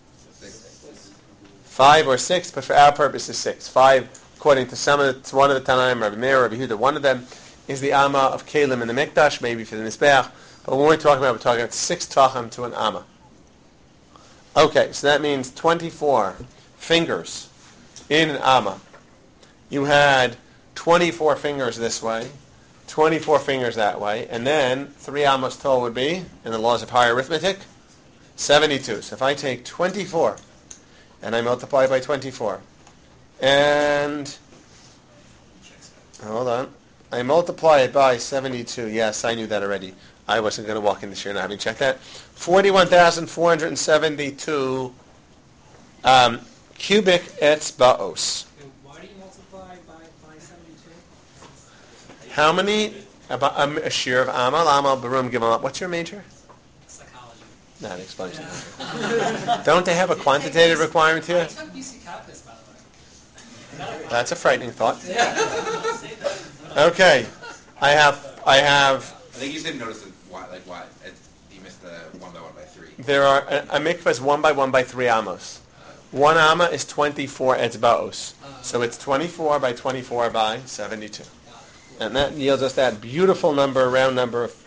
5 or 6, but for our purposes 6. 5, according to one of the Tanaim, Rabbi Meir, Rabbi Yehuda, one of them is the amma of Kalim in the Mikdash, maybe for the Mizbeach. But when we're talking about 6 tefachim to an amma. Okay, so that means 24 fingers in an amma. You had 24 fingers this way, 24 fingers that way, and then 3 ammas total would be, in the laws of higher arithmetic, 72. So if I take 24 and I multiply by 24, and hold on, I multiply it by 72. Yes, I knew that already. I wasn't going to walk in this year not having checked that. 41,472 cubic etzbaos. Why do you multiply by 72? How many? A shear of Amal, Barum, give them up. What's your major? Psychology. That explains it. Don't they have a quantitative requirement here? I took BC Calculus, by the way. That's a frightening thought. Okay, I have. I think you didn't notice why you missed the 1 by 1 by 3. There are a mikvah is 1 by 1 by 3 amos. 1 amma is 24 etzbaos, so it's 24 by 24 by 72, and that yields us that beautiful number, round number of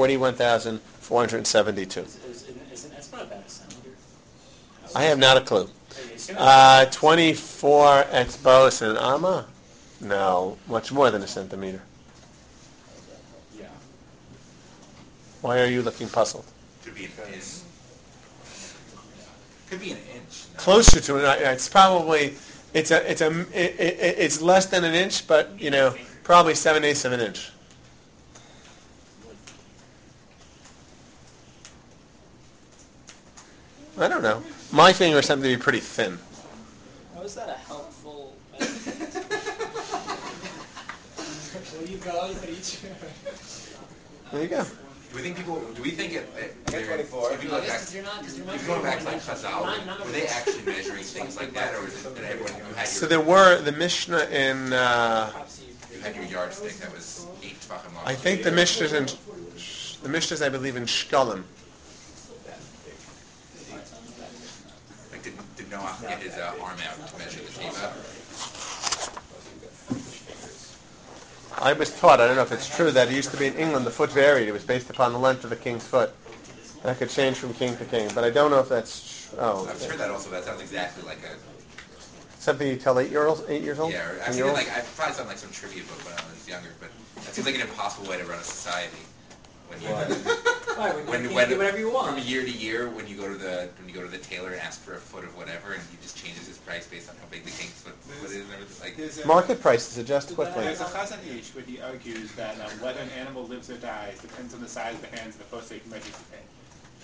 41,472. Is an etzba about a centimeter? I have not a clue. 24 etzbaos in an amma? No, much more than a centimeter. Why are you looking puzzled? Could be an inch. Could be an inch. No. Closer to it. It's probably it's less than an inch, but probably 7/8 of an inch. I don't know. My fingers happen to be pretty thin. How is that a helpful? Well, you go. You could eat. There you go. Do we think it? I got 24. If you look back, going back to like Chazal, were they actually measuring things like that, or was it that everyone who had So there were the Mishnah in. you had your yardstick that was 8 tefachim long? I think the Mishnah's I believe in Shkalim. Like did Noah get his arm out to measure the teva? I was taught, I don't know if it's true, that it used to be in England the foot varied. It was based upon the length of the king's foot. That could change from king to king, but I don't know if that's true. Oh, I've heard that also. That sounds exactly like a something you tell 8 years old. Yeah, I've seen it like I've probably done like some trivia book when I was younger, but that seems like an impossible way to run a society. When you when you can do whatever you want. From year to year, when you go to the tailor and ask for a foot of whatever, and he just changes his price based on how big the king's foot is and everything. Like market prices adjust quickly. There's a Chazon Ish where he argues that whether an animal lives or dies depends on the size of the hands of the postage measures the pain.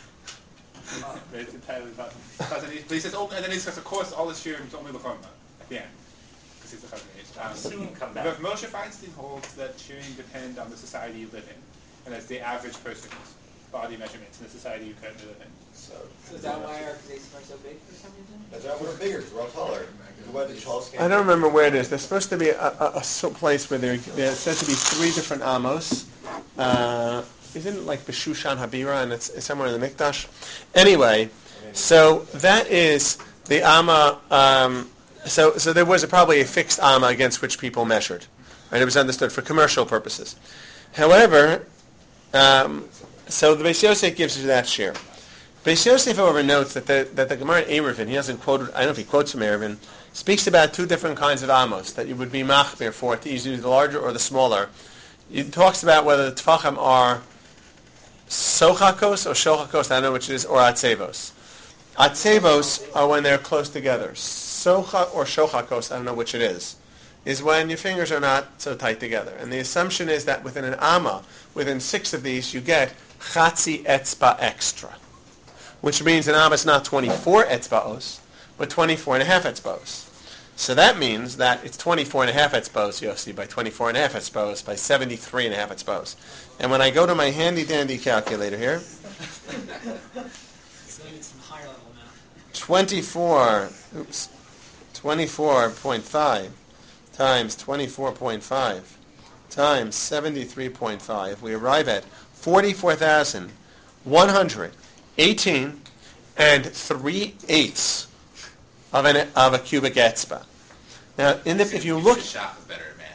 It's entirely about Chazon Ish. But he says, and then he says, of course, all this year is only the Chorma at the end. Because he's the Chazon Ish. But Moshe Feinstein holds that shearing depends on the society you live in, and that's the average person's body measurements in the society you currently live in. So is that why our cases are so big for some reason? That's why we're bigger, because we're all taller. I don't remember where it is. There's supposed to be a place where there's said to be 3 different amos. Isn't it like B'Shushan Habira, and it's somewhere in the Mikdash? Anyway, so that is the amma. So there was probably a fixed amma against which people measured, right? It was understood for commercial purposes. However, so the Beis Yosef gives you that share. Beis Yosef, however, notes that the Gemara in Eruvin, he doesn't quote it, I don't know if he quotes from Eruvin, speaks about 2 different kinds of amos that you would be machbir for, to either the larger or the smaller. It talks about whether the tefachim are sochakos or shochakos, I don't know which it is, or atzevos. Atzevos are when they're close together. Socha or shochakos, I don't know which it is when your fingers are not so tight together. And the assumption is that within an amma, within 6 of these, you get chatzi etzba extra, which means an amma is not 24 etzbaos, but 24 and a half etzbaos. So that means that it's 24 and a half etzbaos, Yossi, by 24 and a half etzbaos, by 73 and a half etzbaos. And when I go to my handy-dandy calculator here, 24.5 times 24.5 times 73.5, we arrive at 44,118 and 3/8 of a cubic etzba. Now, if you look, the Shach is better, man.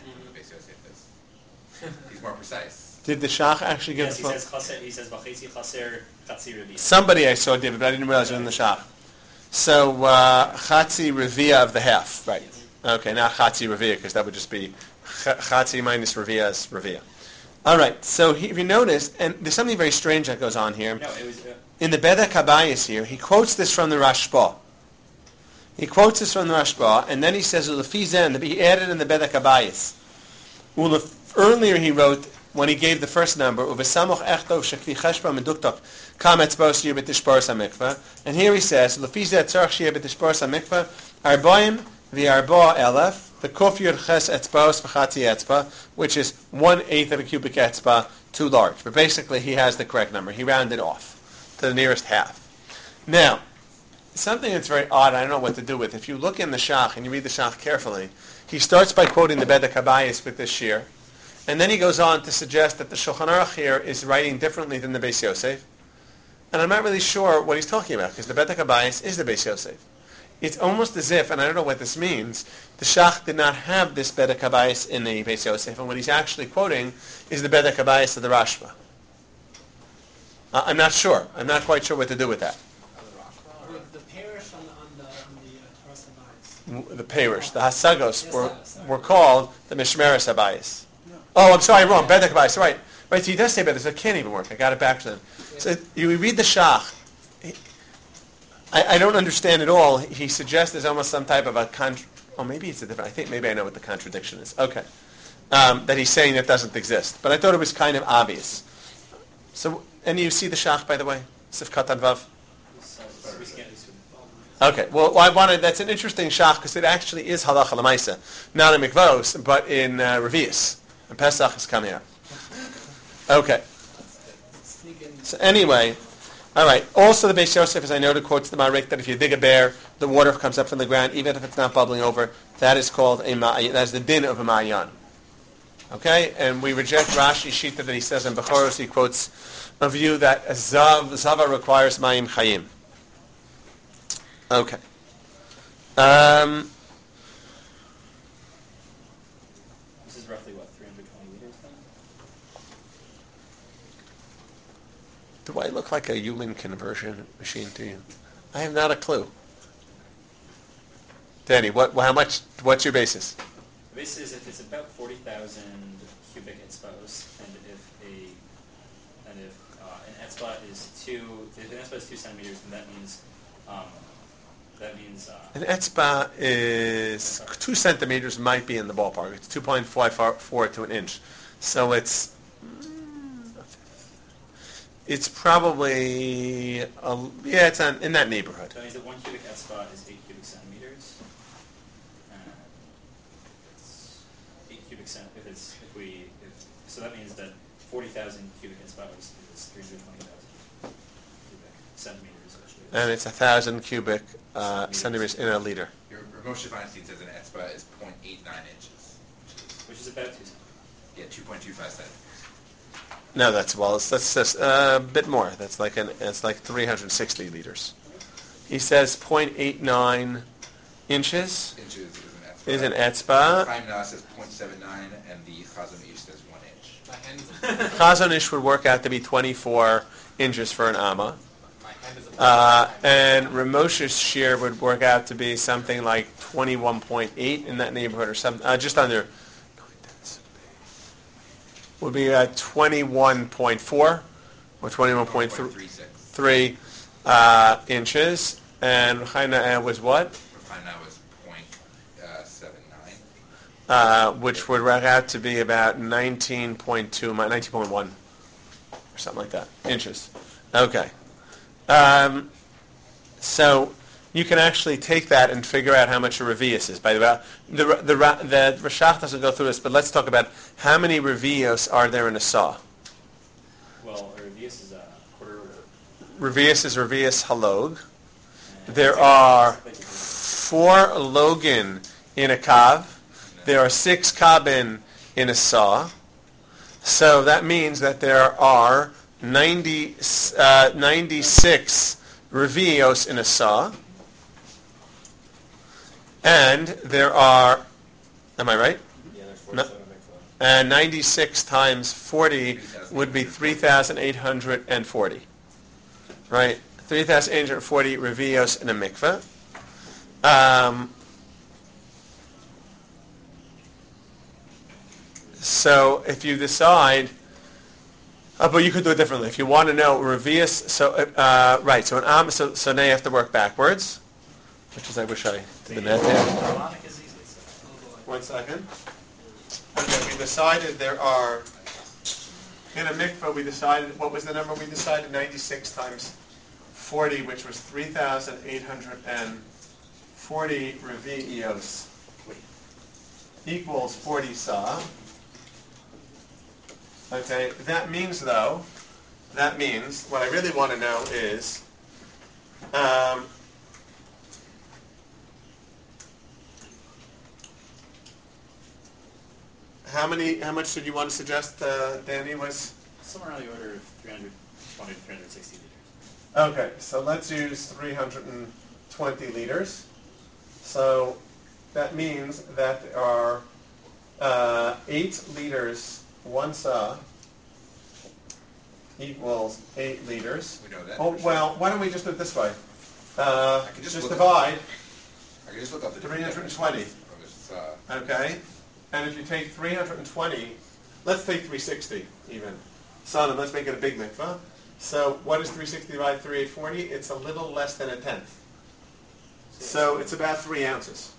He's more precise. Did the Shach actually give yes, the? He says v'chitzi chaser chatzi revia. Somebody I saw did it, but I didn't realize it was in the Shach. So chatzi revia of the half, right? Okay, not chatzi revia, because that would just be chatzi minus revia is revia. All right. So if you notice, and there's something very strange that goes on here. No, it was. In the Bedek Habayis here, he quotes this from the Rashba. And then he says, he added in the Bedek Habayis. Earlier he wrote, when he gave the first number, and here he says, the kofir ches etzbaos v'chatzi etzba, which is 1/8 of a cubic etzba, too large. But basically he has the correct number. He rounded off to the nearest half. Now, something that's very odd, I don't know what to do with. If you look in the Shach and you read the Shach carefully, he starts by quoting the Bedek Habayis with this shir, and then he goes on to suggest that the Shulchan Aruch here is writing differently than the Beis Yosef. And I'm not really sure what he's talking about, because the Bedek Habayis is the Beis Yosef. It's almost as if, and I don't know what this means, the Shach did not have this Bedek Habayis in the Beis Yosef, and what he's actually quoting is the Bedek Habayis of the Rashba. I'm not sure. I'm not quite sure what to do with that. The parish on the Toras Habayis. The parish, the Hasagos, were called the Mishmeres Habayis. Oh, I'm sorry, wrong. Bedek Habayis, right. Right, so he does say about this, it can't even work. I got it back to them. Yeah. So you read the Shach. I don't understand at all. He suggests there's almost some type of a maybe it's a different. I think maybe I know what the contradiction is. Okay, that he's saying that doesn't exist. But I thought it was kind of obvious. So, and you see the Shach, by the way, Sif Katan Vav. Okay, well, I wanted. That's an interesting Shach because it actually is halacha l'maisa, not in mikvos, but in Revius. And Pesach is coming out. Okay. So anyway. All right. Also, the Beis Yosef, as I noted, quotes the Marik that if you dig a bear, the water comes up from the ground, even if it's not bubbling over. That is called a ma'ayan. That is the din of a ma'ayan. Okay, and we reject Rashi's shita that he says in Bechoros. He quotes a view that zava requires ma'im chayim. Okay. This is roughly what, 320 liters then? Do I look like a human conversion machine to you? I have not a clue. Danny, what's your basis? The basis is if it's about 40,000 cubic etzbos, and if an etzba is 2 centimeters, then that means an etzba is 2 centimeters, might be in the ballpark. It's 2.54 to an inch, so it's probably it's in that neighborhood. So that means that 1 cubic etzba is 8 cubic centimeters. It's 8 cubic centimeters. So that means that 40,000 cubic etzbos is 320,000 cubic centimeters. And it's 1,000 cubic centimeters in a liter. Your Moshe Feinstein says an etzba is 0.89 inches, which is about 2 centimeters. Yeah, 2.25 centimeters. No, that's just a bit more. It's like 360 liters. He says 0.89 inches is an etzba. Chaim Nass says 0.79, and the Chazon Ish says 1 inch. Chazon Ish would work out to be 24 inches for an amma. And Ramosha's shear would work out to be something like 21.8 in that neighborhood, or something, just under. Would be 21.4 or 21.3 inches, and Chayna was what? Chayna was 0.79, which would work out to be about 19.1 or something like that inches. Okay, so you can actually take that and figure out how much a revius is. By the way, the Rashach doesn't go through this, but let's talk about how many revios are there in a saw. Well, a revius is a quarter. Revius is revius halog. There are 4 login in a kav. There are 6 kabin in a saw. So that means that there are 96 revios in a saw. And there are, am I right? Yeah, there's 47 and 96 times 40 would be 3,840. Right? 3,840 revios in a mikveh. So if you decide, but you could do it differently. If you want to know revius, right, so now you have to work backwards. Which is, I wish I did the math here. 1 second. Okay, we decided there are, in a mikveh, we decided, what was the number we decided? 96 times 40, which was 3,840 revi'os equals 40 sa. Okay, that means, what I really want to know is, how much did you want to suggest, Danny, was? Somewhere on the order of 320 to 360 liters. Okay, so let's use 320 liters. So that means that there are 8 liters, 1 sa equals 8 liters. We know that. Oh, well, why don't we just do it this way? Just divide. I can just look up the 320. Okay. And if you take 320, let's take 360 even. Sanim, let's make it a big mikvah. So what is 360 divided 3,840? It's a little less than a tenth. So it's about 3 ounces.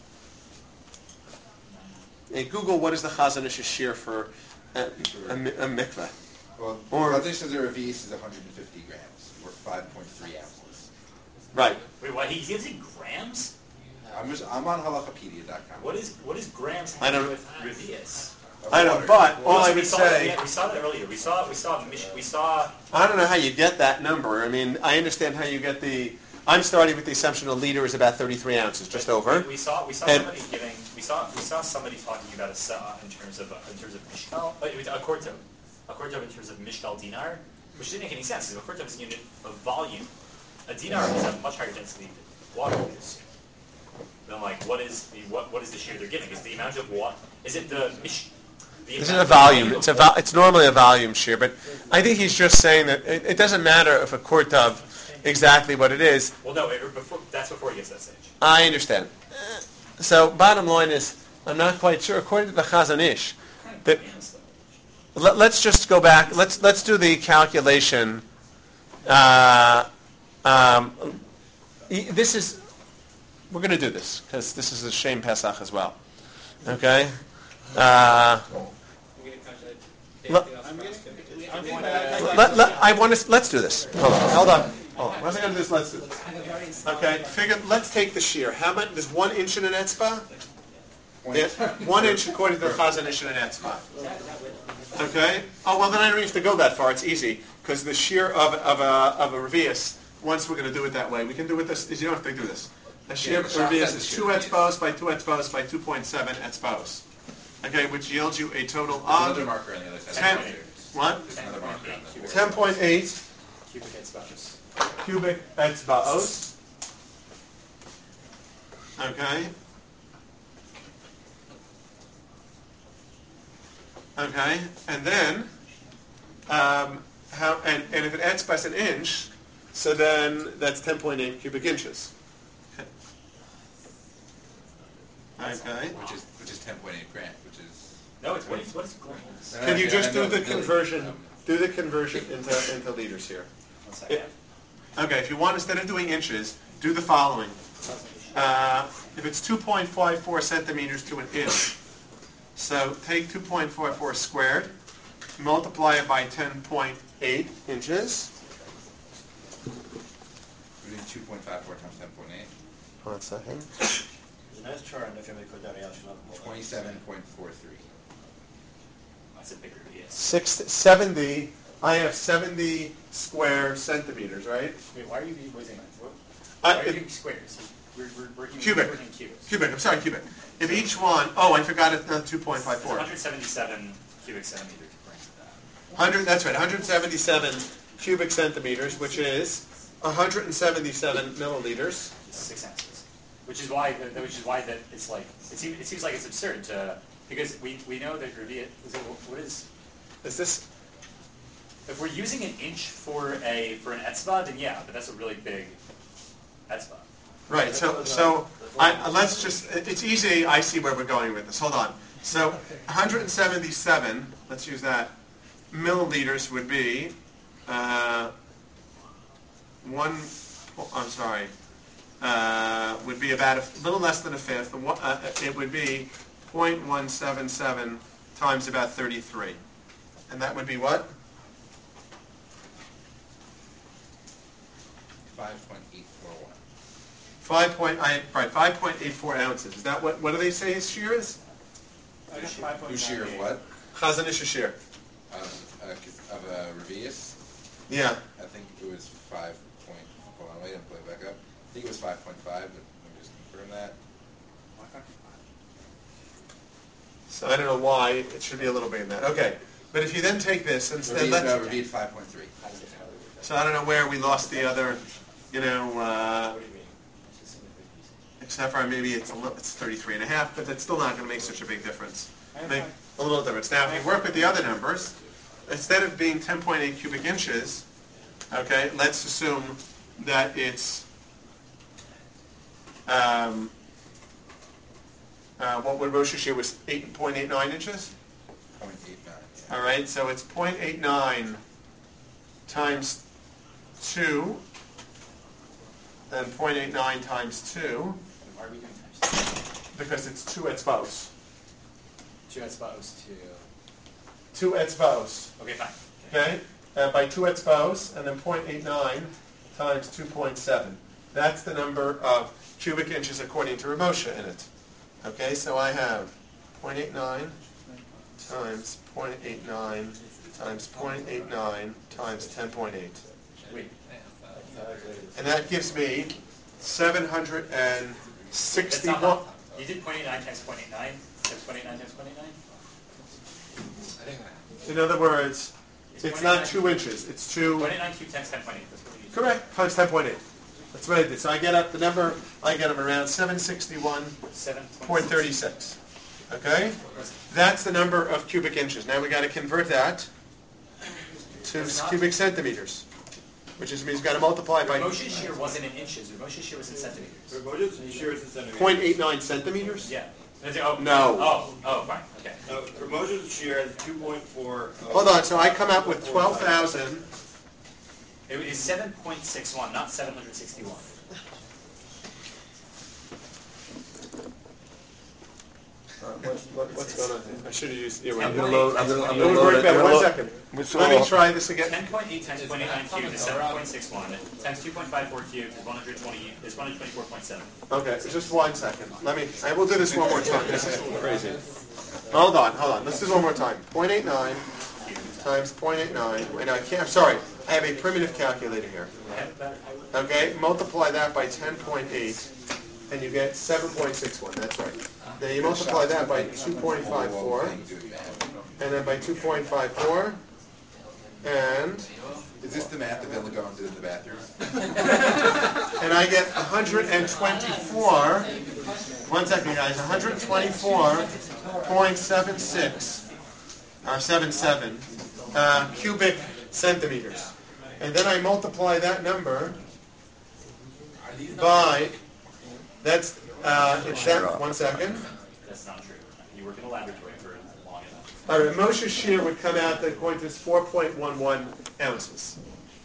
And Google, what is the Chazon Ish's shear for a mikvah? Well, or conditions of Revius is 150 grams, or 5.3 ounces. Right. Wait, what? He gives it grams? I'm on halachapedia.com. What is grams I have to don't do with Revius? I know, but all I would we say... saw that earlier. We saw. I don't know how you get that number. I mean, I understand how you get the... I'm starting with the assumption a liter is about 33 ounces, just over. We saw somebody giving. We saw somebody talking about a sa in terms of mishkal. A kortov in terms of mishkal dinar, which didn't make any sense because a kortov is a unit of volume. A dinar is a much higher density water is. Then, like, what is the shear they're giving? Is the amount of water? Is it the mish? This is a volume. It's normally a volume shear, but I think he's just saying that it doesn't matter if a kortov exactly what it is. Well, no, that's before he gets to that stage. I understand. So, bottom line is, I'm not quite sure. According to the Chazon Ish, that let's just go back. Let's do the calculation. This is we're going to do this because this is a Shem Pesach as well. Okay. Let's do this. Hold on. What's I going to do is let's do this. Okay. Let's take the shear. How much? There's 1 inch in an etzbah. Yeah, 1 inch according to the Chazon Ish in an etzbah. Okay. Oh well, then I don't have to go that far. It's easy because the shear of a revius. Once we're going to do it that way, we can do it this. You don't have to do this. The shear of a revius is 2 etzbos by 2 etzbos by 2.7 etzbos. Okay, which yields you a total of another marker on the other side. 10. What? Another marker on the 10.8 Cubic etzbos. Cubic etzbos. Okay. Okay, and then and if an etzbah is an inch, so then that's 10.8 cubic inches. Okay. Which is 10.8 grams, which is... No, it's what is grams? Can you just do the conversion? Do the conversion into liters here. 1 second. Okay, if you want, instead of doing inches, do the following. If it's 2.54 centimeters to an inch, so take 2.54 squared, multiply it by 10.8 inches. We need 2.54 times 10.8. 1 second. 27.43. That's a bigger yes. 70. I have 70 square centimeters, right? Wait, why are you using that? Why are you using squares? We're working cubic. We're working cubes. Cubic. I'm sorry, cubic. If each one, I forgot it. 2.54. It's 177 cubic centimeters. Brings that. 100. That's right. 177 cubic centimeters, which is 177 milliliters. 6 ounces. Which is why that it's like it seems like it's absurd to because we know that Revius what is this? If we're using an inch for an etzbah, then yeah, but that's a really big etzbah. Right. So let's just. It's easy. I see where we're going with this. Hold on. So 177. Let's use that. Milliliters would be one. I'm sorry. Would be about a little less than a fifth. It would be 0.177 times about 33, and that would be what? 5.841. 5.84 ounces. Is that what do they say his shear is? Whose shear of what? Chazon Ish's shear. Of a Revius? Yeah. I think it was 5. Hold on, wait, I'm putting it back up. I think it was 5.5, but let me just confirm that. So I don't know why. It should be a little bigger than that. Okay. But if you then take this instead, Revius 5.3. So I don't know where we lost the other, except for maybe it's 33.5, but that's still not going to make such a big difference. Make a little difference. Now, if you work with the other numbers, instead of being 10.8 cubic inches, okay, let's assume that it's what would Rosh Hashanah was 8.89 inches? 0.89. All right, so it's 0.89 times 2, and 0.89 times 2, Why are we doing times 2? because it's 2 etzvaos. 2 etzvaos to... 2 etzvaos. Okay, fine. Okay, by 2 etzvaos, and then 0.89 times 2.7. That's the number of cubic inches according to Rav Moshe in it. Okay, so I have 0.89 times 0.89 times 0.89 times 10.8. Wait. And that gives me 761. You did 0.89 times 0.89 times 0.89 times 0.89? In other words, it's not 2 inches. It's 2. 0.89 cubed times 10.8. That's what we used. Correct. Times 10.8. That's what I did. So I get up the number. I get them around 761.36. Okay. That's the number of cubic inches. Now we got to convert that to cubic centimeters, which is means got to multiply by. Rav Moshe's shear wasn't in inches. Rav Moshe's shear was in centimeters. Rav Moshe's shear is in centimeters. 0.89 centimeters. Yeah. No. Oh, fine. Okay. Rav Moshe's shear is 2.4. Hold on. So I come out with 12,000. It is 7.61, not 761. What's going on here? I should have used. I'm gonna load. One second. Let me try this again. 10.8 times 0.89 cubed is 7.61. Times 2.54 cubed is 124.7. Okay, just 1 second. I will do this one more time. This is crazy. Hold on. Let's do this one more time. 0.89 times 0.89. Wait, no, I can't. I'm sorry. I have a primitive calculator here. Okay, multiply that by 10.8, and you get 7.61. That's right. Then you multiply that by 2.54, and then by 2.54, and... Is this the math that Bill McGowan did in the bathroom? And I get 124, 1 second guys, 124.76, or 77, cubic centimeters. And then I multiply that number by, it's that, 1 second. That's not true. You work in a laboratory for long enough. All right, Moshe's shear would come out that according to this 4.11 ounces.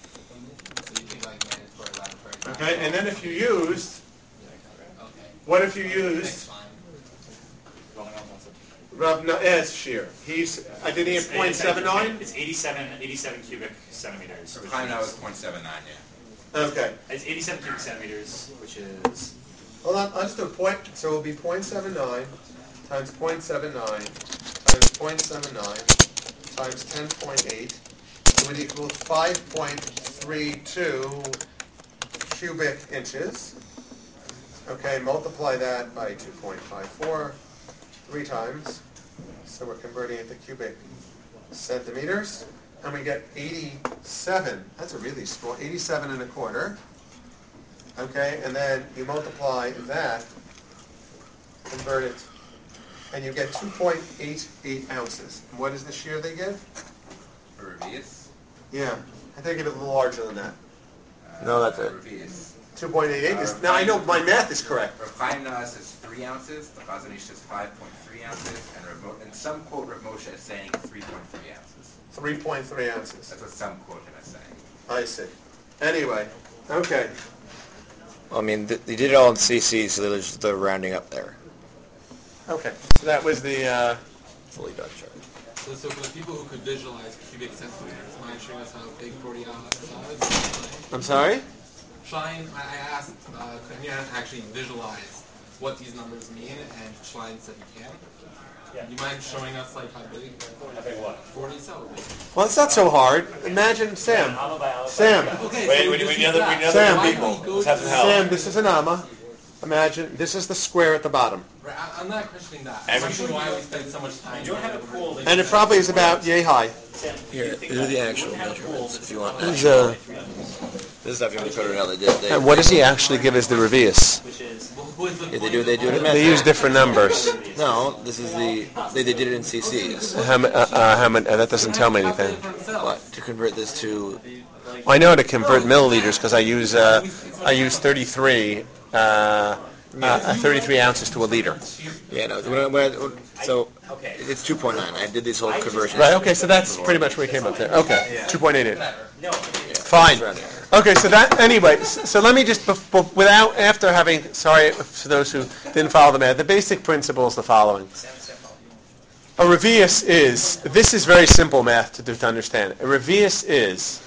Okay, and then if you used, what if you used Rav Naez shear? Did he have 0.79? It's 87 cubic centimeters. Chaim now is 0.79, yeah. Okay. It's 87 cubic centimeters, which is... Hold on, I'll just do a point. So it will be 0.79 times 0.79 times 0.79 times 10.8. It would equal 5.32 cubic inches. Okay, multiply that by 2.54 3 times. So we're converting it to cubic centimeters. And we get 87. That's a really small, 87 and a quarter. Okay, and then you multiply that, convert it, and you get 2.88 ounces. And what is the shear they give? For Revius? Yeah, I think it a little larger than that. No, that's it. Revius. 2.88 is, now I know my math is correct. Rav Chaim Naas is 3 ounces, the Chazon Ish is 5.3 ounces, and some quote Rav Moshe is saying 3.3 ounces. 3.3 ounces. That's what some quote him as saying. I see. Anyway, okay. I mean, they did it all in CC, so they're just rounding up there. Okay, so that was the fully done chart. So for the people who could visualize cubic centimeters, mind showing us how big 40 ounces is? I'm sorry? I asked, can you actually visualize what these numbers mean? And Schlein said he can. Yeah. You mind showing us like how big? How big what? 40 so big. Well, it's not so hard. Imagine Sam. Sam. Okay, Wait, we need other people. Let's have some help. Sam, this is an amma. Imagine, this is the square at the bottom. Right, I'm not questioning that. I'm questioning why we spend so much time. You don't have a pool. And it probably is about yay high. Here, these are the actual measurements, if you want. This This stuff you want to put it how they did. And what does he actually give as the revius? Yeah, they do it. They use different numbers. No, this is they did it in CCs. That doesn't tell me anything. What? To convert this to... Well, I know how to convert milliliters because I use 33 33 ounces to a liter. Yeah, no. So it's 2.9. I did this whole conversion. Right. Okay. So that's pretty much where we came up there. Okay. 2.88. No. Fine. Okay. So that anyway. So let me just after having sorry for those who didn't follow the math. The basic principle is the following. A revius this is very simple math to understand. A revius is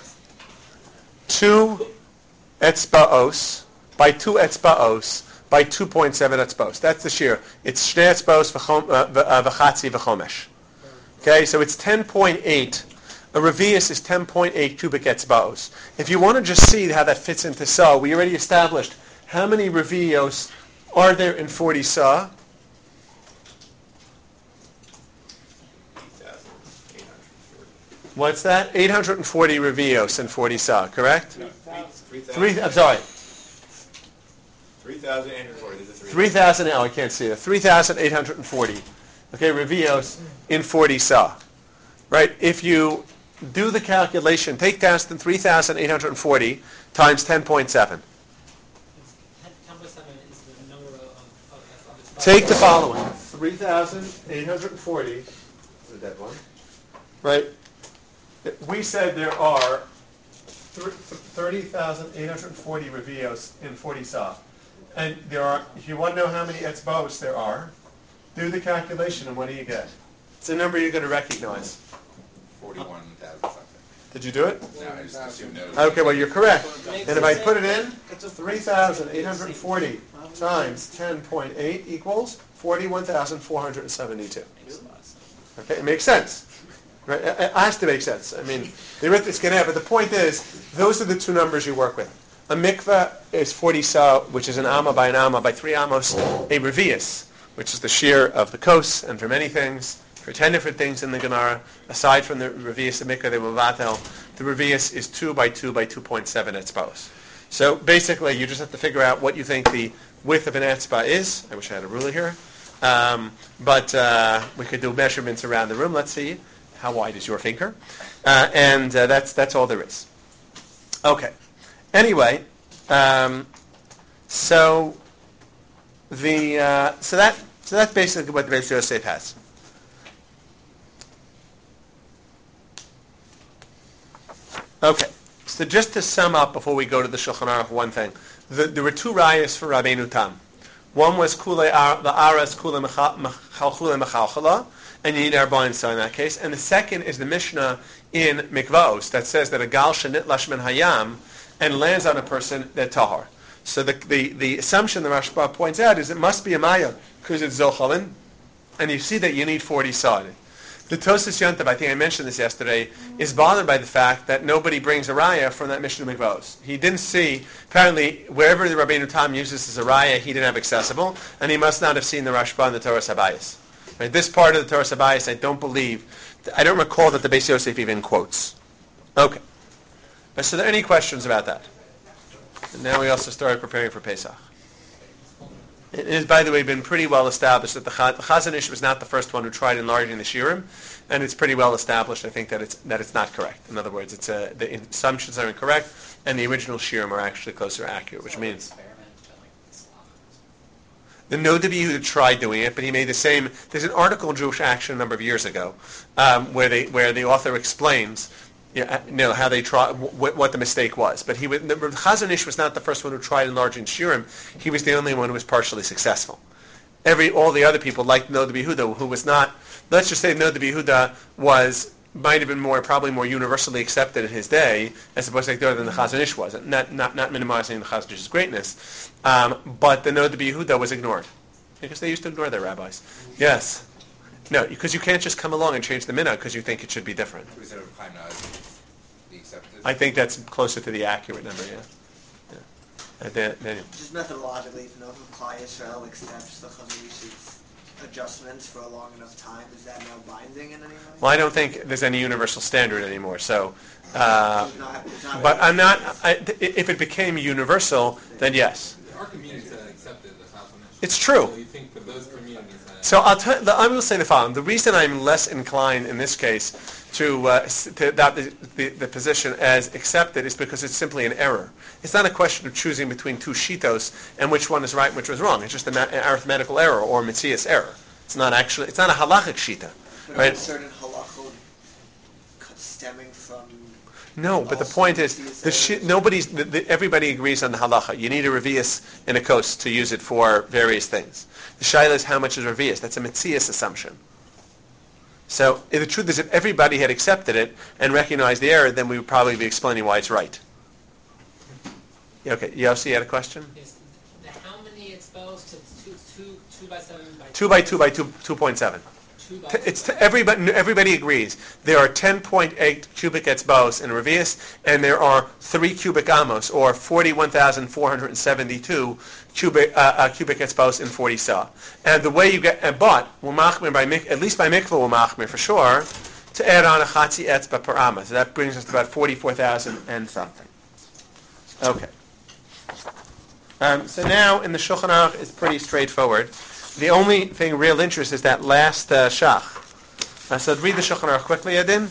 2 etzbaos by 2 etzbaos by 2.7 etzbaos. That's the shear. It's shnei etzbaos v'chatzi v'chomesh. Okay, so it's 10.8. A revius is 10.8 cubic etzbaos. If you want to just see how that fits into saw, we already established how many revios are there in 40 saw. What's that? 840 revios in 40 saw, correct? No, 3,000. I'm sorry. 3,840. 3,000. Oh, I can't see it. 3,840. Okay, revios in 40 saw. Right? If you do the calculation, take down 3,840 times 10.7. 10.7 is the number of Take the following. 3,840. The dead one. Right? We said there are 30,840 revios in 40 saw. And there are, if you want to know how many etzbaos there are, do the calculation and what do you get? It's a number you're going to recognize. 41,000 something. Did you do it? No, I just assumed no. Okay, well you're correct. And if I put it in, 3,840 times 10.8 equals 41,472. Okay, it makes sense. Right? It has to make sense. I mean, the arithmetic's going to have, but the point is, those are the two numbers you work with. A mikveh is 40 saw, which is an amma by 3 amos. A revius, which is the shear of the kos, and for many things, for 10 different things in the Gemara, aside from the revius of mikveh, the mavatel, the revius is 2 by 2 by 2.7 etzbaos. So basically, you just have to figure out what you think the width of an etzba is. I wish I had a ruler here. But we could do measurements around the room. Let's see. How wide is your finger? And that's all there is. Okay. Anyway, so that's basically what the Beis Yosef has. Okay. So just to sum up before we go to the Shulchan Aruch, one thing: there were two rayas for Rabbeinu Tam. One was kulei la'aras kulei mechalchala. And you need Arbain so in that case. And the second is the Mishnah in Mikvaos that says that a gal shenitlash min hayam and lands on a person that tahar. So the assumption the Rashba points out is it must be a maya because it's zochalin, and you see that you need 40 sod. The Tosas Yontav, I think I mentioned this yesterday, is bothered by the fact that nobody brings a raya from that Mishnah Mikvaos. He didn't see, apparently, wherever the Rabbeinu Tam uses as a raya, he didn't have accessible, and he must not have seen the Rashba and the Torah Sabayis. Right, this part of the Torah Sabayis, I don't recall that the Beis Yosef even quotes. Okay. So are there any questions about that? And now we also started preparing for Pesach. It has, by the way, been pretty well established that the Chazon Ish was not the first one who tried enlarging the Shiurim, and it's pretty well established, I think, that it's not correct. In other words, the assumptions are incorrect, and the original Shiurim are actually closer to accurate, which means... The Noda B'Yehuda tried doing it, but he made the same. There's an article in Jewish Action a number of years ago where the author explains how they try what the mistake was. But the Chazon Ish was not the first one who tried enlarging Shiurim. He was the only one who was partially successful. All the other people, like Noda B'Yehuda, who was not. Let's just say Noda B'Yehuda might have been probably more universally accepted in his day, as opposed to than the Chazon Ish was. Not minimizing the Chazon Ish's greatness, but the Noda B'Yehuda was ignored because they used to ignore their rabbis. Yes, no, because you can't just come along and change the minhag because you think it should be different. I think that's closer to the accurate number. Yeah. Just methodologically, to know if Klal Yisrael accepts the Chazon Ish's adjustments for a long enough time, is that now binding in any way? Well, I don't think there's any universal standard anymore. So, but I'm not. If it became universal, then yes. The Archimedes accepted the Chazon Ish. It's true. So you think for those communities So I will say the following. The reason I'm less inclined in this case to adopt the position as accepted is because it's simply an error. It's not a question of choosing between two shitos and which one is right and which was wrong. It's just an arithmetical error or mitzias error. It's not a halachic shita. But right? are certain halachot stemming from... No, but the point is, everybody agrees on the halacha. You need a revius in a kos to use it for various things. The shaila is how much is revius. That's a mitzias assumption. So the truth is, if everybody had accepted it and recognized the error, then we would probably be explaining why it's right. Okay, Yossi, you had a question? Yes. How many exposed to 2 by 7 by 2 by 2 by 2.7. It's everybody agrees. There are 10.8 cubic etzbaos in revius, and there are 3 cubic amos, or 41,472 cubic etzbaos in 40 sa. And the way you get, but we'll machmir at least by mikvah we'll machmir for sure, to add on a chatzi etzba per amma. So that brings us to about 44,000 and something. Okay. So now in the Shulchan Aruch it's pretty straightforward. The only thing of real interest is that last shach. So read the Shulchan Aruch quickly, Adin.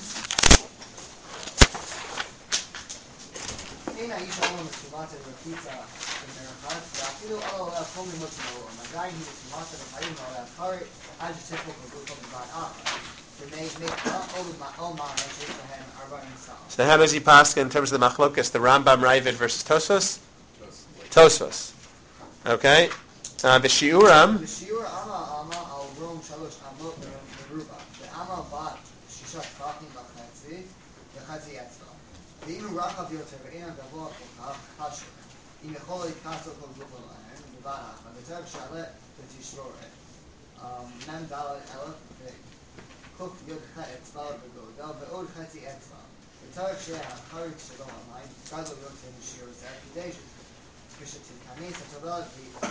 So how does he pass in terms of the machlokas, the Rambam Ravid versus Tosfos? Tosfos. Okay. The Shiuram. The Shiur Ama al Rom Shalosh Amot Meruba. The Ama Bat Shishat Fatim Bachatzi, the Chatzi Etzva. The Inu Rakav Yoter Ve'ina Gavot Kokav Kasher. In the Holy Castle of Gupalayan, the Barach, and the Terb Shalet, the Tishrore. Mem Dalet Elef, the Kuk Yod Chet Etzva, the Goda, the Od Chatzi Etzva. The Terb Sheh HaCharik Shalom Amayim, Gadol Yoter in Shiur Zerkidation. Kishatin Kanisa Tabat,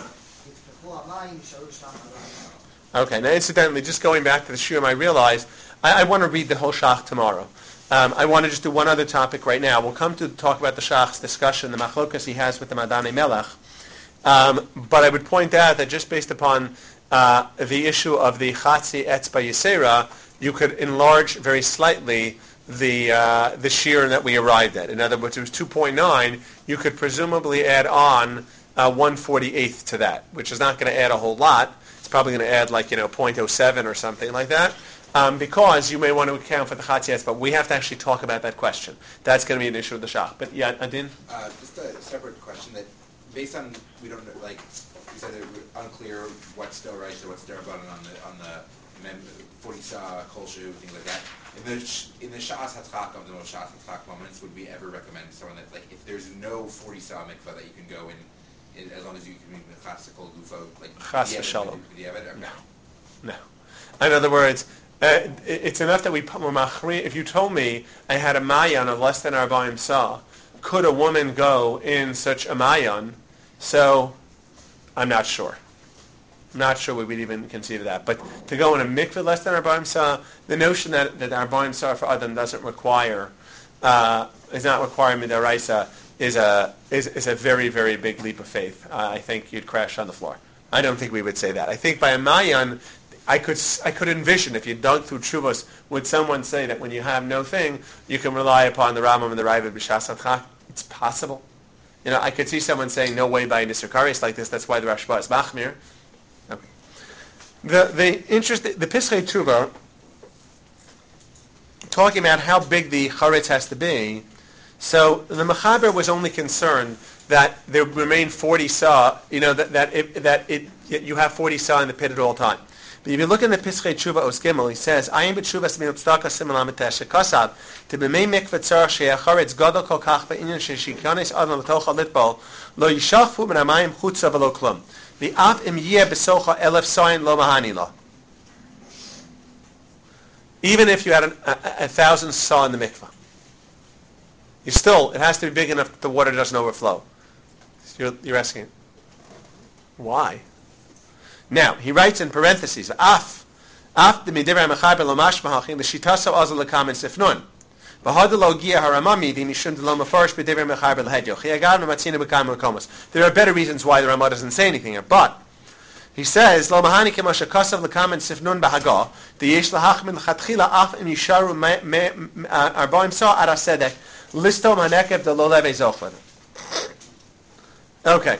Okay, now incidentally, just going back to the shiurim, I realized I want to read the whole shach tomorrow. I want to just do one other topic right now. We'll come to talk about the shach's discussion, the machlokas he has with the Madane Melech. But I would point out that just based upon the issue of the Chatzi Etzba Yisera, you could enlarge very slightly the shiur that we arrived at. In other words, it was 2.9. You could presumably add on 1/48th to that, which is not going to add a whole lot. It's probably going to add 0.07 or something like that, because you may want to account for the Chatzi Etzba, but we have to actually talk about that question. That's going to be an issue with the shach. But yeah, Adin? Just a separate question that, based on, we don't know, you said it was unclear what's still right or what's derabbanan on the 40 sa, kolshu, things like that. In the Shas HaTchak of the most Shas HaTchak moments, would we ever recommend someone that, if there's no 40 sa mikvah that you can go in, as long as you can read the classical gufo, Chas v'shalom. No. In other words, it's enough that if you told me I had a mayan of less than 40 sa, could a woman go in such a mayan? So, I'm not sure. I'm not sure we would even consider that. But to go in a mikveh less than 40 sa, the notion that 40 sa for Adam doesn't require, is not requiring midaraisa, is a very, very big leap of faith. I think you'd crash on the floor. I don't think we would say that. I think by a mayan, I could envision, if you dug through Tshuvos, would someone say that when you have no thing, you can rely upon the Rambam and the Ravid b'Shas HaTchak? It's possible. I could see someone saying, no way by a Nisr Kares like this, that's why the Rashba is Machmir. Okay. The Pischei Tshuva, talking about how big the Charetz has to be, so the Mechaber was only concerned that there remain 40 sa, that you have 40 sa in the pit at all time. But if you look in the Pischei Tshuva Os Gimel, he says, "Ayin b'tshuva s'min tzedakah simon lametesh shekasav to b'mei mikvah tzarach she'acharetz gadol kol kach ba'inyan she'shikanis adam l'tocha litbol lo yishachfu min hamayim chutza v'lo klum v'af im yeh b'socha 1,000 sayin lo mahani lo." Even if you had 1,000 sa in the mikvah, it has to be big enough that the water doesn't overflow. You're asking, why? Now, he writes in parentheses, Af the midivrei mechaber lo mashmahachim l'shitaso azal l'kamen sifnun. V'hada lo gia haramami di mishum de lo mefarish b'divrei mechaber l'hedyoch. There are better reasons why the Ramah doesn't say anything here, but He says, "Lo mahani kemasha kasav lekamen sifnun bahagah the yesh lahachmin lechatchila af im yisharu arbaim sa ara sedek listo manekev de lo leve zochlan." Okay.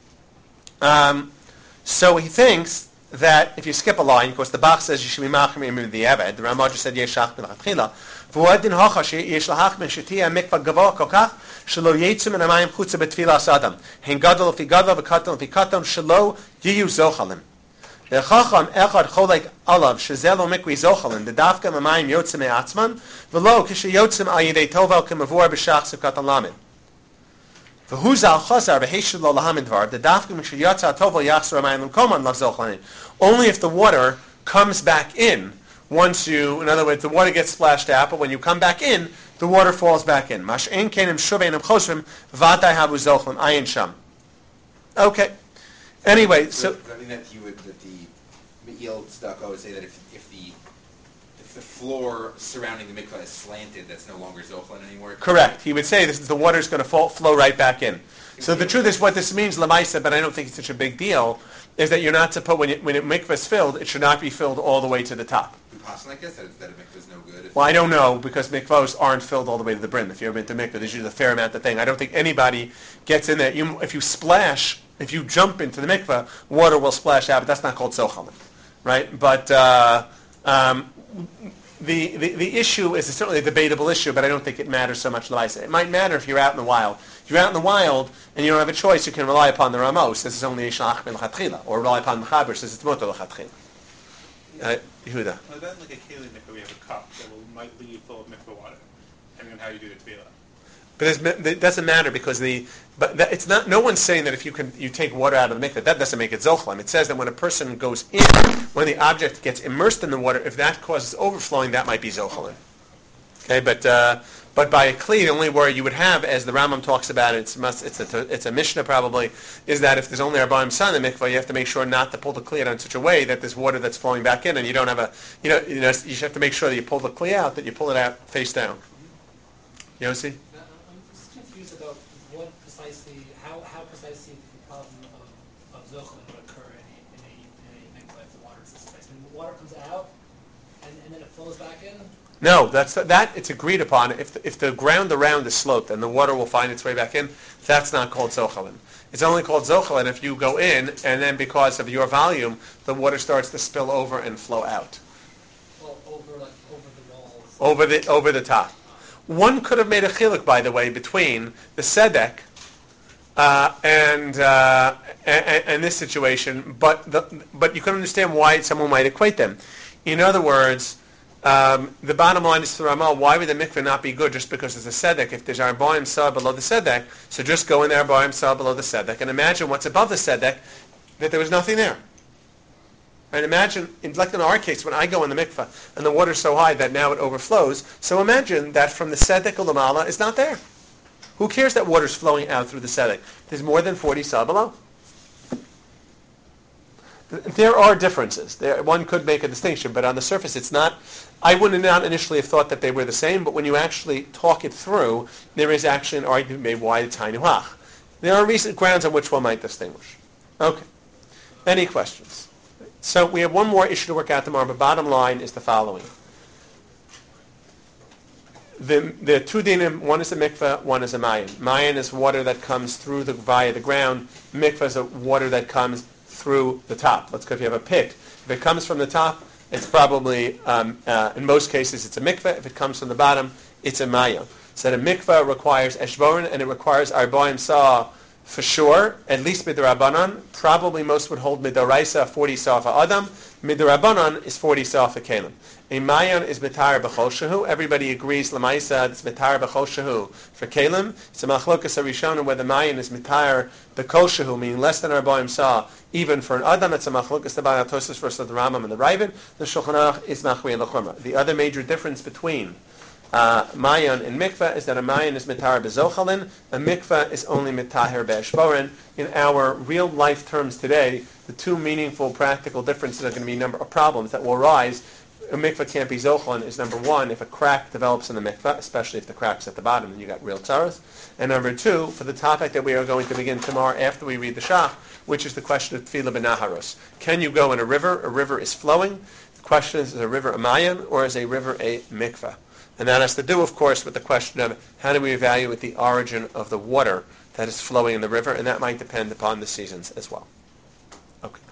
So he thinks that if you skip a line, of course, the Bach says you should be machmir the Eved. The Ramah just said yesh hachmin lechatchila. V'od din hacha yesh lahachmin shetia mikvah gavoa kokach shelo yetzu min hamayim chutza betfilas adam. Hein gadol lefi gadol v'katan lefi katan shelo yiyu zochalim. The chacham echad cholek alav shezelo mikvi zochalim. The dafka hamayim yotze me'atzman v'lo kishe yotzim al yidei tovel kemavur b'shach sukatan lamed. V'huzal chazar v'heishud lo lahamid var. The dafka mishe yotza tovel yachzor hamayim l'koman lav zochalim. Only if the water comes back in. Once you, in other words, the water gets splashed out, but when you come back in, the water falls back in. Mash'en kenim shuvenim chosrim v'atai habu zochlim ayin sham. Okay. Anyway, so I mean that the Me'il Tzedakah would say that if the floor surrounding the mikvah is slanted, that's no longer zochlan anymore. Correct. He would say the water is going to flow right back in. So the truth is, what this means, lamaisa, but I don't think it's such a big deal, is that you're not supposed when a mikvah is filled, it should not be filled all the way to the top. Like this, that a mikvah is no good. Well, I don't know, because mikvahs aren't filled all the way to the brim. If you've ever been to mikvah, there's usually a fair amount of thing. I don't think anybody gets in there. If you jump into the mikvah, water will splash out, but that's not called zochalim, right? But the issue is certainly a debatable issue, but I don't think it matters so much. It might matter if you're out in the wild. If you're out in the wild and you don't have a choice, you can rely upon the Ramos. This is only Yishlach ben L'chatchila, or rely upon Mechaber. Says it's Motor L'chatchila. Yehuda. Well, then, like a keli mikvah, we have a cup that might leave full of mikvah water, depending on how you do the tefillah. But it doesn't matter because it's not. No one's saying that if you take water out of the mikvah, that doesn't make it zochlam. It says that when a person goes in, when the object gets immersed in the water, if that causes overflowing, that might be zochlam. Okay, but by a kli, the only worry you would have, as the Rambam talks about it, it's a Mishnah probably, is that if there's only Arba'im Sa in the mikvah, you have to make sure not to pull the kli out in such a way that there's water that's flowing back in, and you don't have you have to make sure that you pull the kli out, that you pull it out face down. Yossi? I'm just confused about how precisely the problem of zochlan would occur in a mikvah if the water is this place. When the water comes out and then it flows back in. No, that it's agreed upon. If the ground around is sloped and the water will find its way back in, that's not called zochalim. It's only called zochalim if you go in and then because of your volume, the water starts to spill over and flow out. Well, over the walls. Over the top. One could have made a chiluk, by the way, between the sedek and this situation, but you can understand why someone might equate them. In other words. The bottom line is to Ramah, why would the mikveh not be good just because there's a sedek? If there's Arba'im Sa below the sedek, so just go in there Arba'im Sa below the sedek, and imagine what's above the sedek, that there was nothing there. And imagine, like in our case, when I go in the mikveh, and the water's so high that now it overflows, so imagine that from the sedek ulamala is not there. Who cares that water's flowing out through the sedek? There's more than 40 Sa below. There are differences. One could make a distinction, but on the surface it's not. I would not initially have thought that they were the same, but when you actually talk it through, there is actually an argument made why it's Hainuhach. There are recent grounds on which one might distinguish. Okay. Any questions? So we have one more issue to work out tomorrow, but bottom line is the following. The two dinim, one is a mikveh, one is a mayan. Mayan is water that comes through via the ground. Mikveh is water that comes through the top. Let's go if you have a pit. If it comes from the top, it's probably, in most cases, it's a mikveh. If it comes from the bottom, it's a maya. So the mikveh requires eshborin, and it requires arba'im sa for sure, at least midrabanan. Probably most would hold midoraisa 40 sa for adam. Midrabanan is 40 sa for kalim. A mayan is mitar b'chol shehu. Everybody agrees lamaisa it's mitar b'chol shehu for kalim. It's a machlokas harishona where the mayan is mitar b'chol shehu, meaning less than arba'im sa. Even for an adam, it's a machlokas the Baal Tosfos versus the Rambam and the Ravid. The Shulchan Aruch is machri l'chumra. The other major difference between mayan and mikveh is that a mayan is mitar b'zochalin, a mikveh is only mitaher b'eshborin. In our real life terms today, the two meaningful practical differences are going to be a number of problems that will arise a mikveh can't be zochlan is, number one, if a crack develops in the mikveh, especially if the crack's at the bottom, then you got real tzaras. And number two, for the topic that we are going to begin tomorrow after we read the Shach, which is the question of tefillah b'naharos. Can you go in a river? A river is flowing. The question is a river a mayan or is a river a mikveh? And that has to do, of course, with the question of how do we evaluate the origin of the water that is flowing in the river, and that might depend upon the seasons as well. Okay.